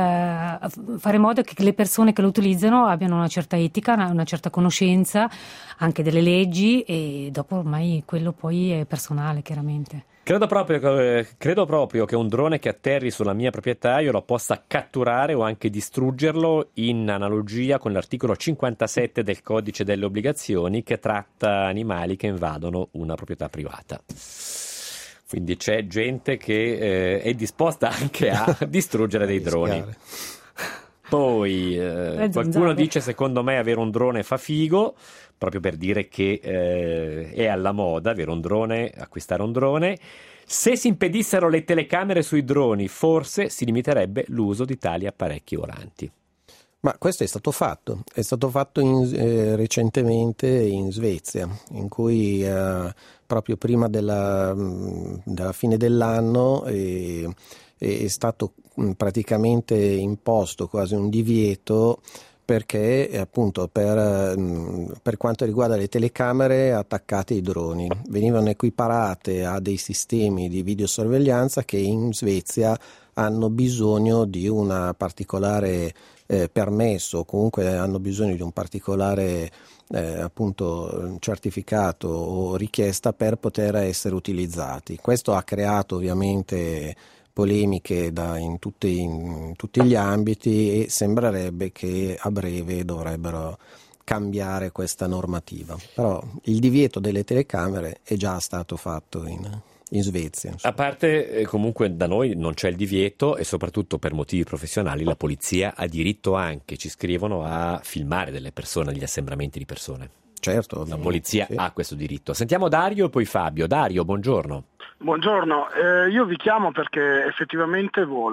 fare in modo che le persone che lo utilizzano abbiano una certa etica, una, una certa conoscenza anche delle leggi e dopo ormai quello poi è personale, chiaramente. Credo proprio, credo proprio che un drone che atterri sulla mia proprietà io lo possa catturare o anche distruggerlo, in analogia con l'articolo cinquantasette del codice delle obbligazioni che tratta animali che invadono una proprietà privata. Quindi c'è gente che eh, è disposta anche a distruggere dei droni. Poi eh, qualcuno dice secondo me avere un drone fa figo, proprio per dire che eh, è alla moda avere un drone, acquistare un drone. Se si impedissero le telecamere sui droni, forse si limiterebbe l'uso di tali apparecchi volanti. Ma questo è stato fatto, è stato fatto in, eh, recentemente in Svezia, in cui eh, proprio prima della, della fine dell'anno eh, è stato praticamente imposto quasi un divieto, perché appunto per, per quanto riguarda le telecamere attaccate ai droni venivano equiparate a dei sistemi di videosorveglianza che in Svezia hanno bisogno di una particolare eh, permesso, o comunque hanno bisogno di un particolare eh, appunto certificato o richiesta per poter essere utilizzati. Questo ha creato ovviamente polemiche da, in, tutti, in tutti gli ambiti e sembrerebbe che a breve dovrebbero cambiare questa normativa. Però il divieto delle telecamere è già stato fatto in, in Svezia. Insomma. A parte eh, comunque da noi non c'è il divieto e soprattutto per motivi professionali la polizia ha diritto anche, ci scrivono, a filmare delle persone, gli assembramenti di persone. Certo, la polizia sì. ha questo diritto. Sentiamo Dario e poi Fabio. Dario, buongiorno. Buongiorno, eh, io vi chiamo perché effettivamente volo.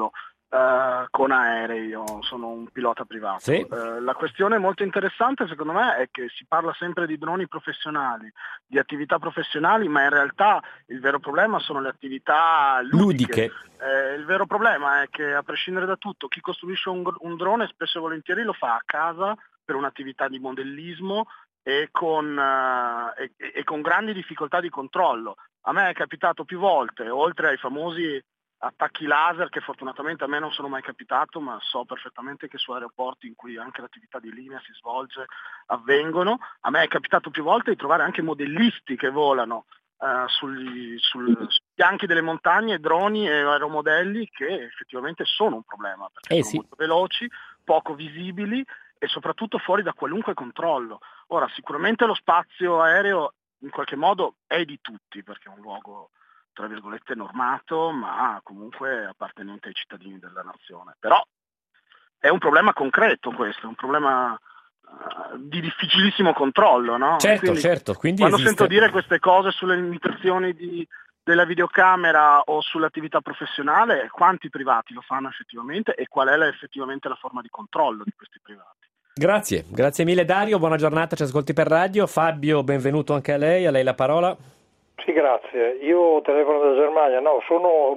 Uh, con aerei, io sono un pilota privato. Sì. Uh, la questione molto interessante secondo me è che si parla sempre di droni professionali, di attività professionali, ma in realtà il vero problema sono le attività ludiche. Ludiche. Eh, il vero problema è che, a prescindere da tutto, chi costruisce un, un drone spesso e volentieri lo fa a casa per un'attività di modellismo e con, uh, e, e con grandi difficoltà di controllo. A me è capitato più volte, oltre ai famosi attacchi laser che fortunatamente a me non sono mai capitato, ma so perfettamente che su aeroporti in cui anche l'attività di linea si svolge avvengono. A me è capitato più volte di trovare anche modellisti che volano uh, sugli, sul, sui fianchi delle montagne, droni e aeromodelli che effettivamente sono un problema, perché eh sono sì. molto veloci, poco visibili e soprattutto fuori da qualunque controllo. Ora, sicuramente lo spazio aereo in qualche modo è di tutti, perché è un luogo tra virgolette normato, ma comunque appartenente ai cittadini della nazione. Però è un problema concreto questo, è un problema uh, di difficilissimo controllo, no? Certo, quindi, certo. Quindi quando esiste... sento dire queste cose sulle limitazioni di, della videocamera o sull'attività professionale, quanti privati lo fanno effettivamente e qual è la, effettivamente la forma di controllo di questi privati? Grazie, grazie mille Dario, buona giornata, ci ascolti per radio. Fabio, benvenuto anche a lei, a lei la parola. Sì, grazie. Io telefono da Germania, no, sono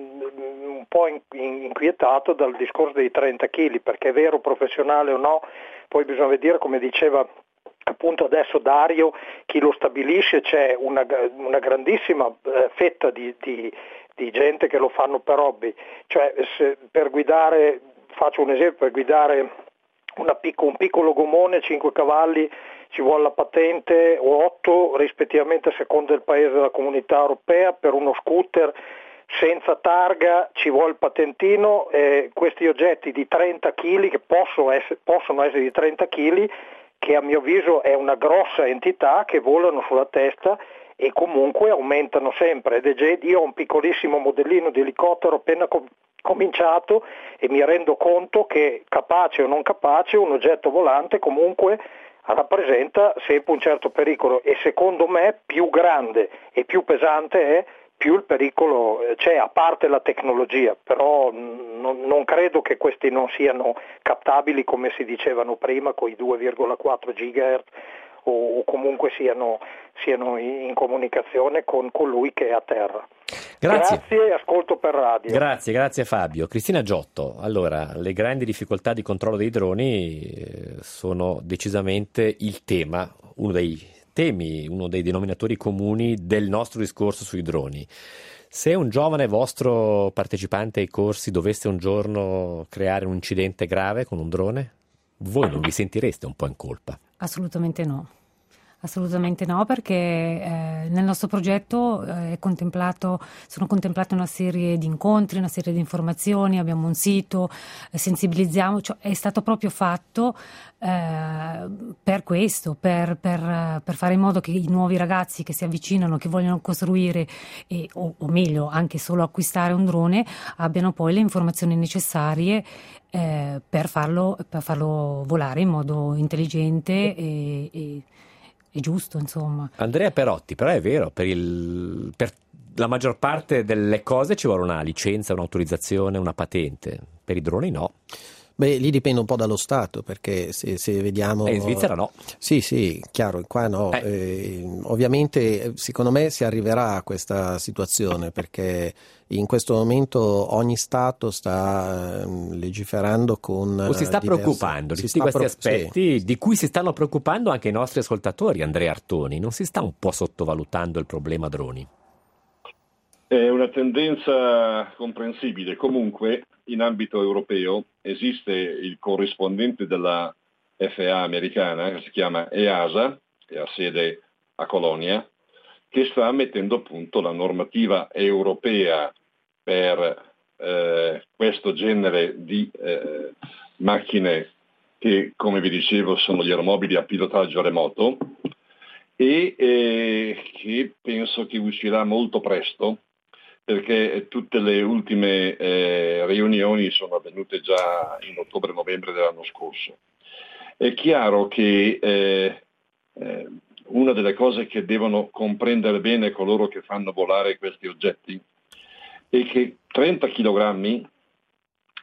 un po' inquietato dal discorso dei trenta chili, perché è vero, professionale o no, poi bisogna vedere, come diceva appunto adesso Dario, chi lo stabilisce. C'è una, una grandissima fetta di, di, di gente che lo fanno per hobby, cioè se per guidare, faccio un esempio, per guidare una picco, un piccolo gomone, cinque cavalli, ci vuole la patente o otto rispettivamente a seconda del paese della comunità europea. Per uno scooter senza targa ci vuole il patentino. Eh, questi oggetti di trenta chili, che possono essere, possono essere di trenta chili, che a mio avviso è una grossa entità, che volano sulla testa e comunque aumentano sempre. Ed è già, io ho un piccolissimo modellino di elicottero appena com- cominciato e mi rendo conto che, capace o non capace, un oggetto volante comunque rappresenta sempre un certo pericolo, e secondo me più grande e più pesante è, più il pericolo c'è, a parte la tecnologia. Però non, non credo che questi non siano captabili, come si dicevano prima, con i due virgola quattro gigahertz, o, o comunque siano, siano in comunicazione con colui che è a terra. Grazie. Grazie, ascolto per radio. Grazie, grazie Fabio. Cristina Giotto, allora, le grandi difficoltà di controllo dei droni eh, sono decisamente il tema, uno dei temi, uno dei denominatori comuni del nostro discorso sui droni. Se un giovane vostro partecipante ai corsi dovesse un giorno creare un incidente grave con un drone, voi non vi sentireste un po' in colpa? Assolutamente no. Assolutamente no, perché eh, nel nostro progetto eh, è contemplato, sono contemplate una serie di incontri, una serie di informazioni, abbiamo un sito, eh, sensibilizziamo, cioè è stato proprio fatto eh, per questo, per, per, per fare in modo che i nuovi ragazzi che si avvicinano, che vogliono costruire e, o, o meglio anche solo acquistare un drone, abbiano poi le informazioni necessarie eh, per farlo, per farlo volare in modo intelligente e, e è giusto, insomma. Andrea Perotti, però è vero, per, il, per la maggior parte delle cose ci vuole una licenza, un'autorizzazione, una patente. Per i droni no. Beh, lì dipende un po' dallo Stato, perché se, se vediamo... E in Svizzera no. Sì, sì, chiaro, qua no. Eh. Eh, ovviamente, secondo me si arriverà a questa situazione, perché in questo momento ogni Stato sta eh, legiferando con... O si sta diverse... preoccupando di si tutti sta questi pro... aspetti sì. di cui si stanno preoccupando anche i nostri ascoltatori. Andrea Artoni, non si sta un po' sottovalutando il problema droni? È una tendenza comprensibile. Comunque, in ambito europeo esiste il corrispondente della F A A americana, che si chiama E A S A, che ha sede a Colonia, che sta mettendo a punto la normativa europea per eh, questo genere di eh, macchine che, come vi dicevo, sono gli aeromobili a pilotaggio remoto, e eh, che penso che uscirà molto presto, perché tutte le ultime eh, riunioni sono avvenute già in ottobre-novembre dell'anno scorso. È chiaro che eh, eh, una delle cose che devono comprendere bene coloro che fanno volare questi oggetti è che trenta chilogrammi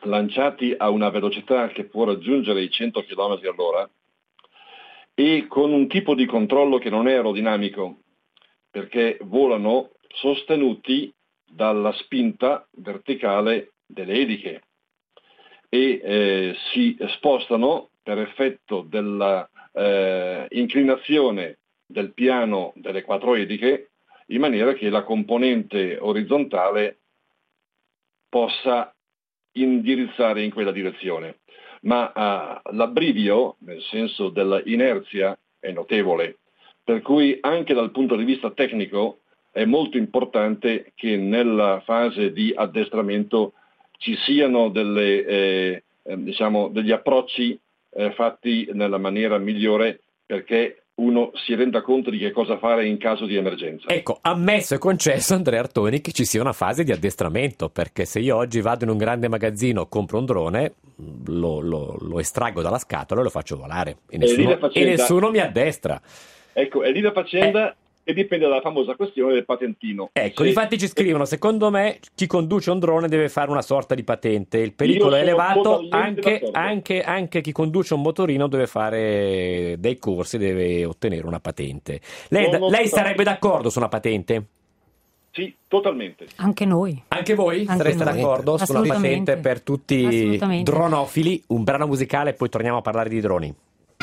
lanciati a una velocità che può raggiungere i cento chilometri all'ora e con un tipo di controllo che non è aerodinamico, perché volano sostenuti dalla spinta verticale delle eliche e eh, si spostano per effetto della eh, inclinazione del piano delle quattro eliche, in maniera che la componente orizzontale possa indirizzare in quella direzione. Ma uh, l'abbrivio, nel senso dell'inerzia, è notevole, per cui anche dal punto di vista tecnico è molto importante che nella fase di addestramento ci siano delle, eh, eh, diciamo, degli approcci eh, fatti nella maniera migliore, perché uno si renda conto di che cosa fare in caso di emergenza. Ecco, ammesso e concesso, Andrea Artoni, che ci sia una fase di addestramento, perché se io oggi vado in un grande magazzino, compro un drone, lo, lo, lo estraggo dalla scatola e lo faccio volare e nessuno, faccenda, e nessuno mi addestra. Ecco, è lì la faccenda. Eh. E dipende dalla famosa questione del patentino. Ecco, se... difatti ci scrivono, secondo me chi conduce un drone deve fare una sorta di patente, il pericolo è elevato, anche, anche, anche chi conduce un motorino deve fare dei corsi, deve ottenere una patente. Lei, lei sarebbe d'accordo su una patente? Sì, totalmente. Anche noi. Anche voi Anche sareste noi. d'accordo su una patente per tutti i dronofili? Un brano musicale e poi torniamo a parlare di droni.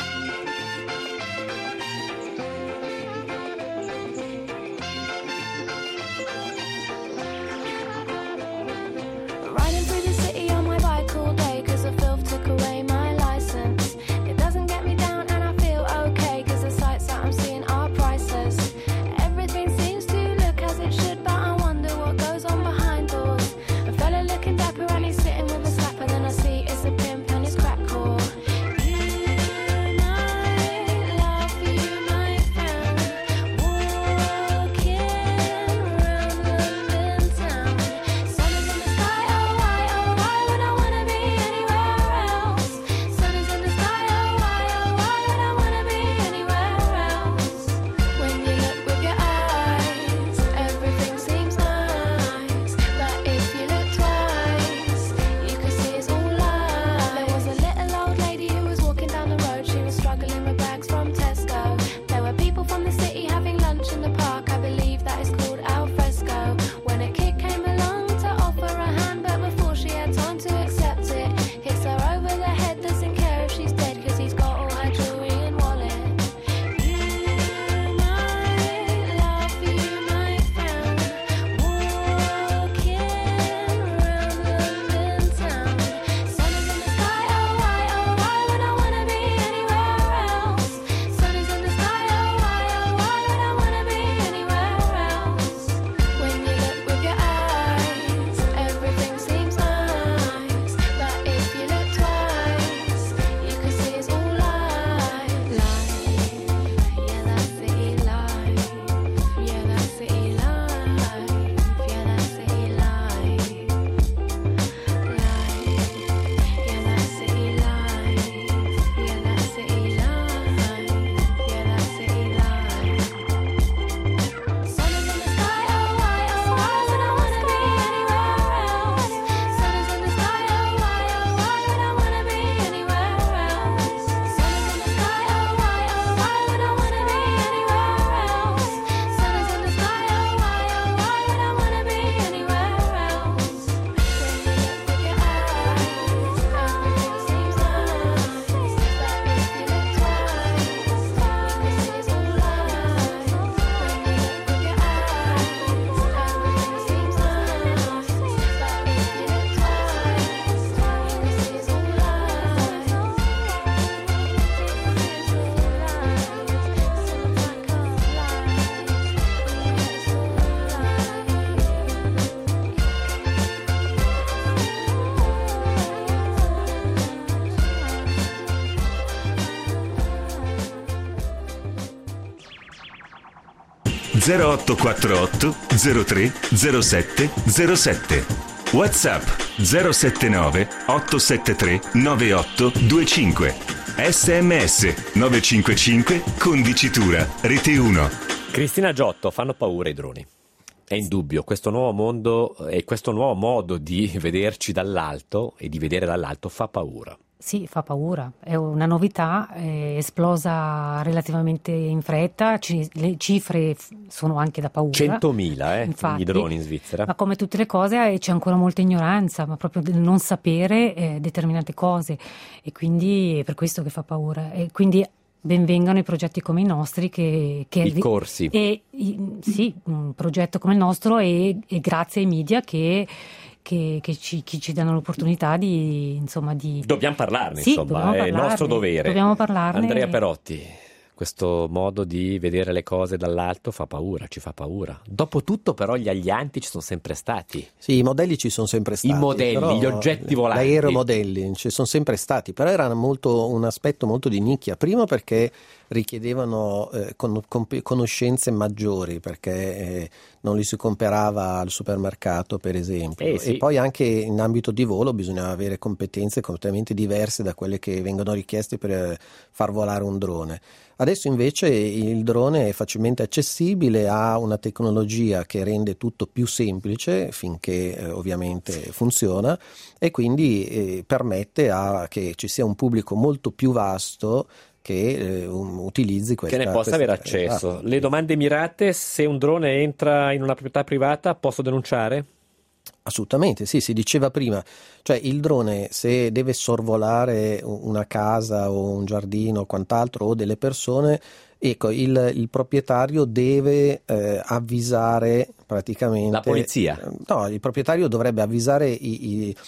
zero otto quattro otto zero tre zero sette zero sette. WhatsApp zero sette nove otto sette tre nove otto due cinque. S M S nove cinque cinque condicitura rete uno. Cristina Giotto, fanno paura i droni? È indubbio, questo nuovo mondo e questo nuovo modo di vederci dall'alto e di vedere dall'alto fa paura. Sì, fa paura, è una novità, è esplosa relativamente in fretta, ci- le cifre f- sono anche da paura. centomila eh, Infatti, i droni in Svizzera. ma come tutte le cose eh, c'è ancora molta ignoranza, ma proprio del non sapere eh, determinate cose, e quindi è per questo che fa paura. E quindi benvengano i progetti come i nostri che, che I corsi. e i- sì, un progetto come il nostro, e, e grazie ai media che, che, che ci, che ci danno l'opportunità di, insomma, di... Dobbiamo parlarne, Sì, insomma, dobbiamo è il parlarne, nostro dovere. dobbiamo parlarne. Andrea Perotti, questo modo di vedere le cose dall'alto fa paura, ci fa paura. Dopotutto però gli alianti ci sono sempre stati. Sì, i modelli ci sono sempre stati. I modelli, però gli oggetti volanti. Gli aeromodelli ci sono sempre stati, però era molto, un aspetto molto di nicchia. Prima perché richiedevano eh, con- con- conoscenze maggiori, perché eh, non li si comprava al supermercato, per esempio. Eh, sì. E poi anche in ambito di volo bisognava avere competenze completamente diverse da quelle che vengono richieste per eh, far volare un drone. Adesso invece il drone è facilmente accessibile, ha una tecnologia che rende tutto più semplice finché eh, ovviamente funziona, e quindi eh, permette a, che ci sia un pubblico molto più vasto che eh, um, utilizzi questa Che ne possa questa- avere accesso. esatto. Le domande mirate: se un drone entra in una proprietà privata, posso denunciare? Assolutamente, sì, si diceva prima, cioè il drone se deve sorvolare u- una casa o un giardino o quant'altro o delle persone, ecco, il, il proprietario deve eh, avvisare praticamente... La polizia? No, il proprietario dovrebbe avvisare i- i-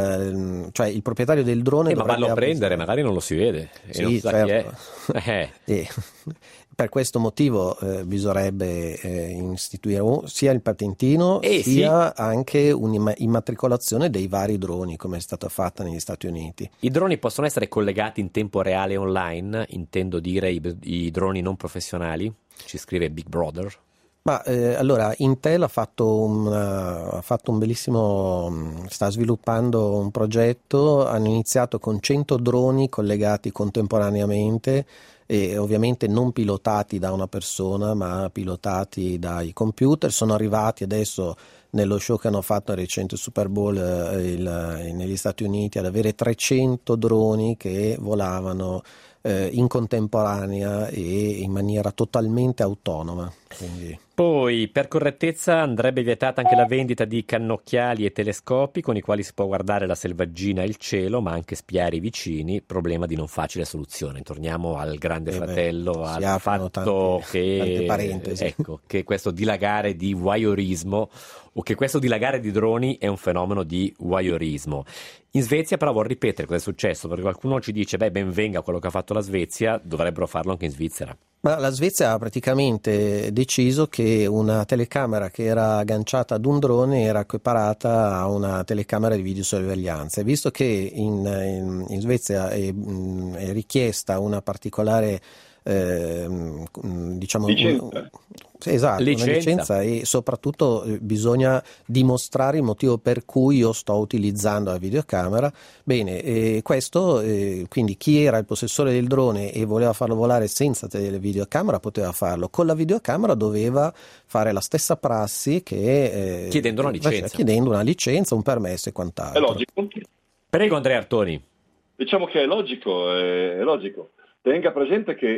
il, cioè il proprietario del drone Eh, ma dovrebbe vallo a avvisare- prendere, magari non lo si vede. E Sì, non si sa certo. chi è. Eh. E per questo motivo eh, bisognerebbe eh, istituire un- sia il patentino Eh, sia anche un'immatricolazione dei vari droni, come è stata fatta negli Stati Uniti. I droni possono essere collegati in tempo reale online, intendo dire i, i droni non professionali? Ci scrive Big Brother. Ma eh, allora Intel ha fatto, un, ha fatto un bellissimo, mh, sta sviluppando un progetto, hanno iniziato con cento droni collegati contemporaneamente e ovviamente non pilotati da una persona ma pilotati dai computer. Sono arrivati adesso nello show che hanno fatto al recente Super Bowl eh, il- negli Stati Uniti ad avere trecento droni che volavano eh, in contemporanea e in maniera totalmente autonoma. Quindi... Poi, per correttezza, andrebbe vietata anche la vendita di cannocchiali e telescopi con i quali si può guardare la selvaggina e il cielo, ma anche spiare i vicini, problema di non facile soluzione. Torniamo al Grande Eh beh, Fratello, si al aprono fatto tanti- tante che, parentesi. ecco, che questo dilagare di voyeurismo o che questo dilagare di droni è un fenomeno di voyeurismo. In Svezia però vorrei ripetere cosa è successo, perché qualcuno ci dice, beh, ben venga quello che ha fatto la Svezia, dovrebbero farlo anche in Svizzera. Ma la Svezia ha praticamente deciso che una telecamera che era agganciata ad un drone era equiparata a una telecamera di videosorveglianza. E visto che in, in, in Svezia è, mh, è richiesta una particolare eh, mh, diciamo Licenza. un- sì, esatto, Licenza. una licenza, e soprattutto eh, bisogna dimostrare il motivo per cui io sto utilizzando la videocamera. Bene, e questo eh, quindi chi era il possessore del drone e voleva farlo volare senza tele- videocamera poteva farlo, con la videocamera doveva fare la stessa prassi che eh, Chiedendo una faceva- licenza. chiedendo una licenza, un permesso e È quant'altro. logico? Prego Andrea Artoni. Diciamo che è logico, è, è logico. Tenga presente che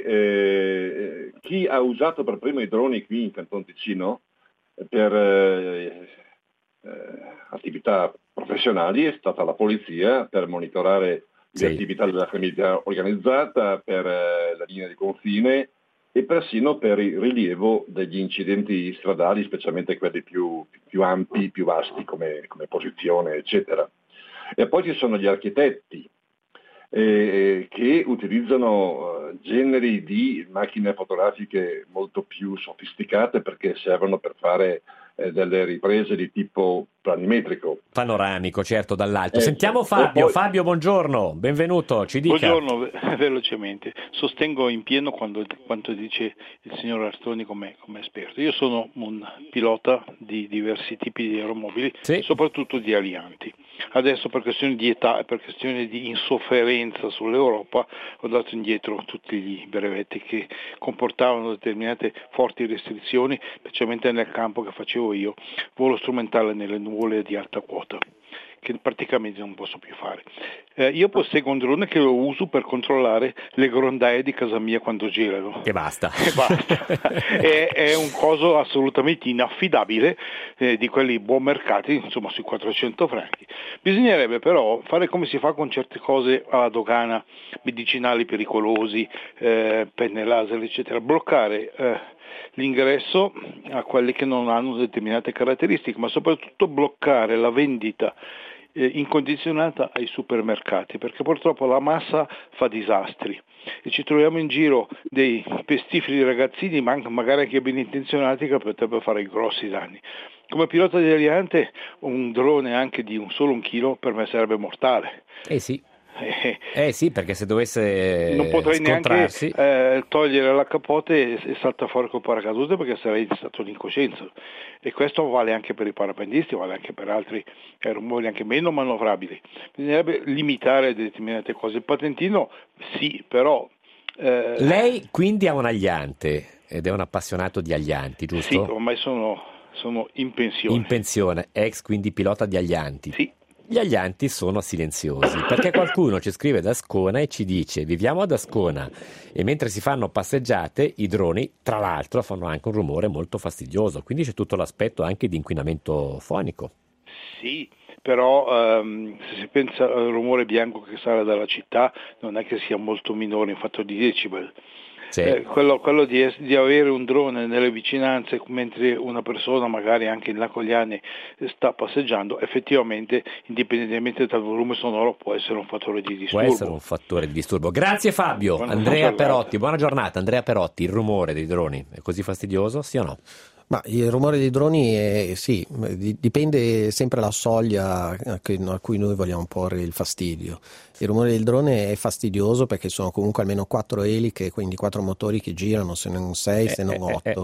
eh, chi ha usato per primo i droni qui in Canton Ticino eh, per eh, eh, attività professionali è stata la polizia, per monitorare Sì. le attività della criminalità organizzata, per eh, la linea di confine e persino per il rilievo degli incidenti stradali, specialmente quelli più, più ampi, più vasti come, come posizione, eccetera. E poi ci sono gli architetti eh, che utilizzano eh, generi di macchine fotografiche molto più sofisticate perché servono per fare eh, delle riprese di tipo planimetrico. Panoramico, certo, dall'alto. Eh, Sentiamo e Fabio. poi- Fabio, buongiorno, benvenuto, ci dica. Buongiorno, ve- velocemente. Sostengo in pieno quando, quanto dice il signor Artoni come, come esperto. Io sono un pilota di diversi tipi di aeromobili, Sì. soprattutto di alianti. Adesso per questioni di età e per questioni di insofferenza sull'Europa ho dato indietro tutti gli brevetti che comportavano determinate forti restrizioni, specialmente nel campo che facevo io, volo strumentale nelle nuvole di alta quota, che praticamente non posso più fare. Eh, io posseggo un drone che lo uso per controllare le grondaie di casa mia quando girano. E basta. E basta. è, è un coso assolutamente inaffidabile, eh, di quelli buon mercati, insomma sui quattrocento franchi. Bisognerebbe però fare come si fa con certe cose alla dogana, medicinali pericolosi, eh, penne laser, eccetera, bloccare eh, l'ingresso a quelli che non hanno determinate caratteristiche, ma soprattutto bloccare la vendita eh, incondizionata ai supermercati, perché purtroppo la massa fa disastri e ci troviamo in giro dei pestiferi ragazzini, ma magari anche ben intenzionati, che potrebbero fare grossi danni. Come pilota di aliante un drone anche di un solo un chilo per me sarebbe mortale. Eh sì. Eh sì, perché se dovesse non potrei neanche eh, togliere la capote e, e saltare fuori col paracadute, perché sarei stato l'incoscienza. E questo vale anche per i parapendisti, vale anche per altri aeromobili anche meno manovrabili. Bisognerebbe limitare determinate cose. Il patentino sì, però eh... lei quindi ha un agliante ed è un appassionato di aglianti, giusto? Sì, ormai sono, sono in pensione. In pensione, ex quindi pilota di aglianti. Sì. Gli aglianti sono silenziosi, perché qualcuno ci scrive da Ascona e ci dice: viviamo ad Ascona e mentre si fanno passeggiate i droni, tra l'altro, fanno anche un rumore molto fastidioso, quindi c'è tutto l'aspetto anche di inquinamento fonico. Sì, però ehm, se si pensa al rumore bianco che sale dalla città non è che sia molto minore in fatto di decibel. Sì. Eh, quello, quello di, di avere un drone nelle vicinanze mentre una persona magari anche in Lacogliane sta passeggiando, effettivamente indipendentemente dal volume sonoro può essere un fattore di disturbo. Può essere un fattore di disturbo. Grazie Fabio. Buona Andrea Perotti, buona giornata. Andrea Perotti, il rumore dei droni è così fastidioso, sì o no? Ma il rumore dei droni è, sì, dipende sempre dalla soglia a cui noi vogliamo porre il fastidio. Il rumore del drone è fastidioso perché sono comunque almeno quattro eliche, quindi quattro motori che girano, se non sei, se non otto.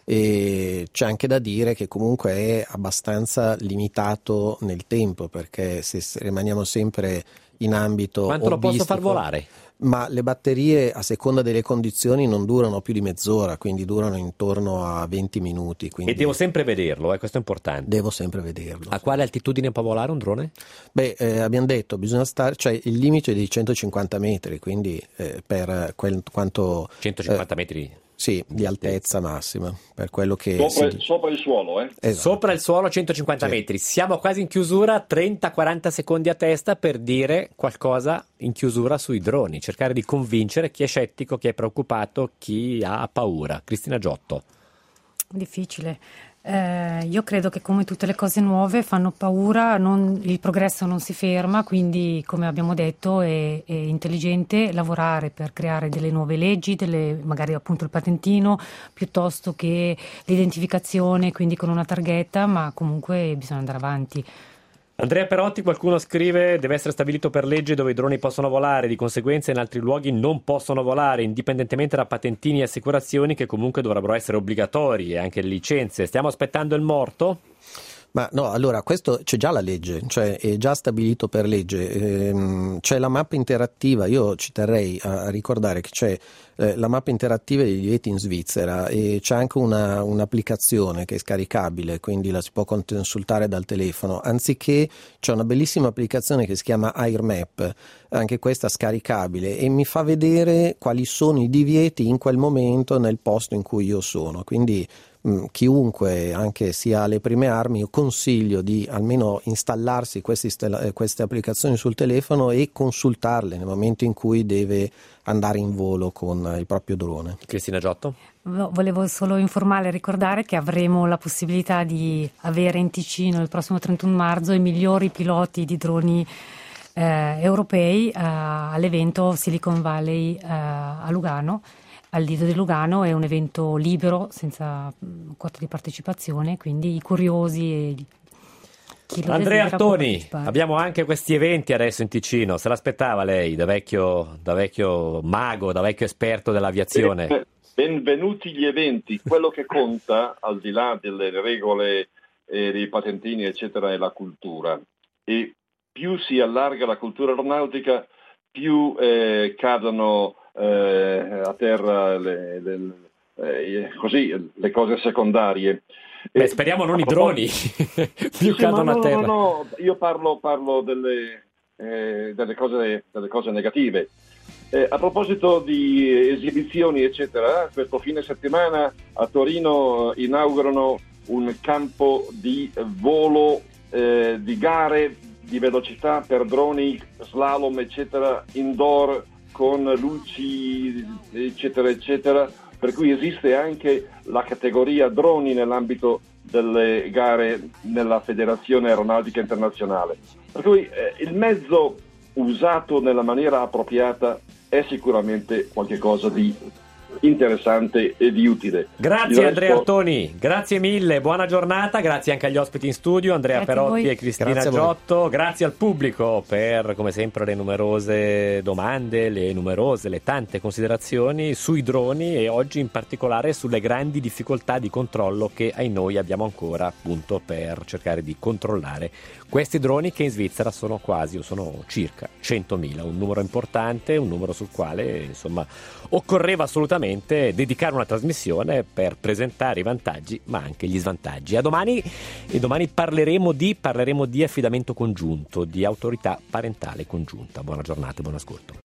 E c'è anche da dire che comunque è abbastanza limitato nel tempo, perché se rimaniamo sempre in ambito Quanto lo posso far volare? Ma le batterie a seconda delle condizioni non durano più di mezz'ora, quindi durano intorno a venti minuti. Quindi e devo sempre vederlo, eh, questo è importante. Devo sempre vederlo. A quale altitudine può volare un drone? Beh, eh, abbiamo detto, bisogna stare, cioè il limite è di centocinquanta metri, quindi eh, per quel, quanto... centocinquanta eh, metri? Sì, di altezza massima, per quello che... Sopra, si... sopra il suolo, eh? Esatto. Sopra il suolo centocinquanta sì. metri. Siamo quasi in chiusura, trenta quaranta secondi a testa per dire qualcosa in chiusura sui droni, cercare di convincere chi è scettico, chi è preoccupato, chi ha paura. Cristina Giotto. Difficile. Eh, io credo che come tutte le cose nuove fanno paura, non, il progresso non si ferma, quindi come abbiamo detto è, è intelligente lavorare per creare delle nuove leggi, delle, magari appunto il patentino, piuttosto che l'identificazione, quindi con una targhetta, ma comunque bisogna andare avanti. Andrea Perotti, qualcuno scrive: deve essere stabilito per legge dove i droni possono volare, di conseguenza in altri luoghi non possono volare, indipendentemente da patentini e assicurazioni che comunque dovrebbero essere obbligatori e anche licenze. Stiamo aspettando il morto? Ma no, allora questo c'è già la legge, cioè è già stabilito per legge, ehm, c'è la mappa interattiva, io ci terrei a ricordare che c'è eh, la mappa interattiva dei divieti in Svizzera e c'è anche una, un'applicazione che è scaricabile, quindi la si può consultare dal telefono, anziché c'è una bellissima applicazione che si chiama AirMap, anche questa scaricabile e mi fa vedere quali sono i divieti in quel momento nel posto in cui io sono, quindi chiunque anche sia alle prime armi io consiglio di almeno installarsi questi, queste applicazioni sul telefono e consultarle nel momento in cui deve andare in volo con il proprio drone. Cristina Giotto? Volevo solo informare e ricordare che avremo la possibilità di avere in Ticino il prossimo trentuno marzo i migliori piloti di droni eh, europei eh, all'evento Silicon Valley eh, a Lugano. Al Lido di Lugano è un evento libero, senza quota di partecipazione, quindi i curiosi e chi lo Andrea Artoni, abbiamo anche questi eventi adesso in Ticino, se l'aspettava lei da vecchio, da vecchio mago, da vecchio esperto dell'aviazione? Benvenuti gli eventi, quello che conta al di là delle regole e dei patentini eccetera è la cultura e più si allarga la cultura aeronautica, più eh, cadono eh, a terra le, le, eh, così, le cose secondarie. Beh, speriamo non i droni, più sì, cadono no, a terra. No, no, no, io parlo, parlo delle, eh, delle, cose, delle cose negative. Eh, a proposito di esibizioni, eccetera, questo fine settimana a Torino inaugurano un campo di volo, eh, di gare di velocità per droni, slalom, eccetera, indoor con luci, eccetera, eccetera, per cui esiste anche la categoria droni nell'ambito delle gare nella Federazione Aeronautica Internazionale. Per cui eh, il mezzo usato nella maniera appropriata è sicuramente qualcosa di interessante e di utile. Grazie resto... Andrea Artoni, grazie mille, buona giornata, grazie anche agli ospiti in studio, Andrea grazie Perotti e Cristina grazie Giotto, grazie al pubblico per come sempre le numerose domande, le numerose, le tante considerazioni sui droni e oggi in particolare sulle grandi difficoltà di controllo che ai noi abbiamo ancora appunto per cercare di controllare questi droni che in Svizzera sono quasi o sono circa centomila, un numero importante, un numero sul quale insomma occorreva assolutamente dedicare una trasmissione per presentare i vantaggi ma anche gli svantaggi. A domani, e domani parleremo di, parleremo di affidamento congiunto, di autorità parentale congiunta. Buona giornata e buon ascolto.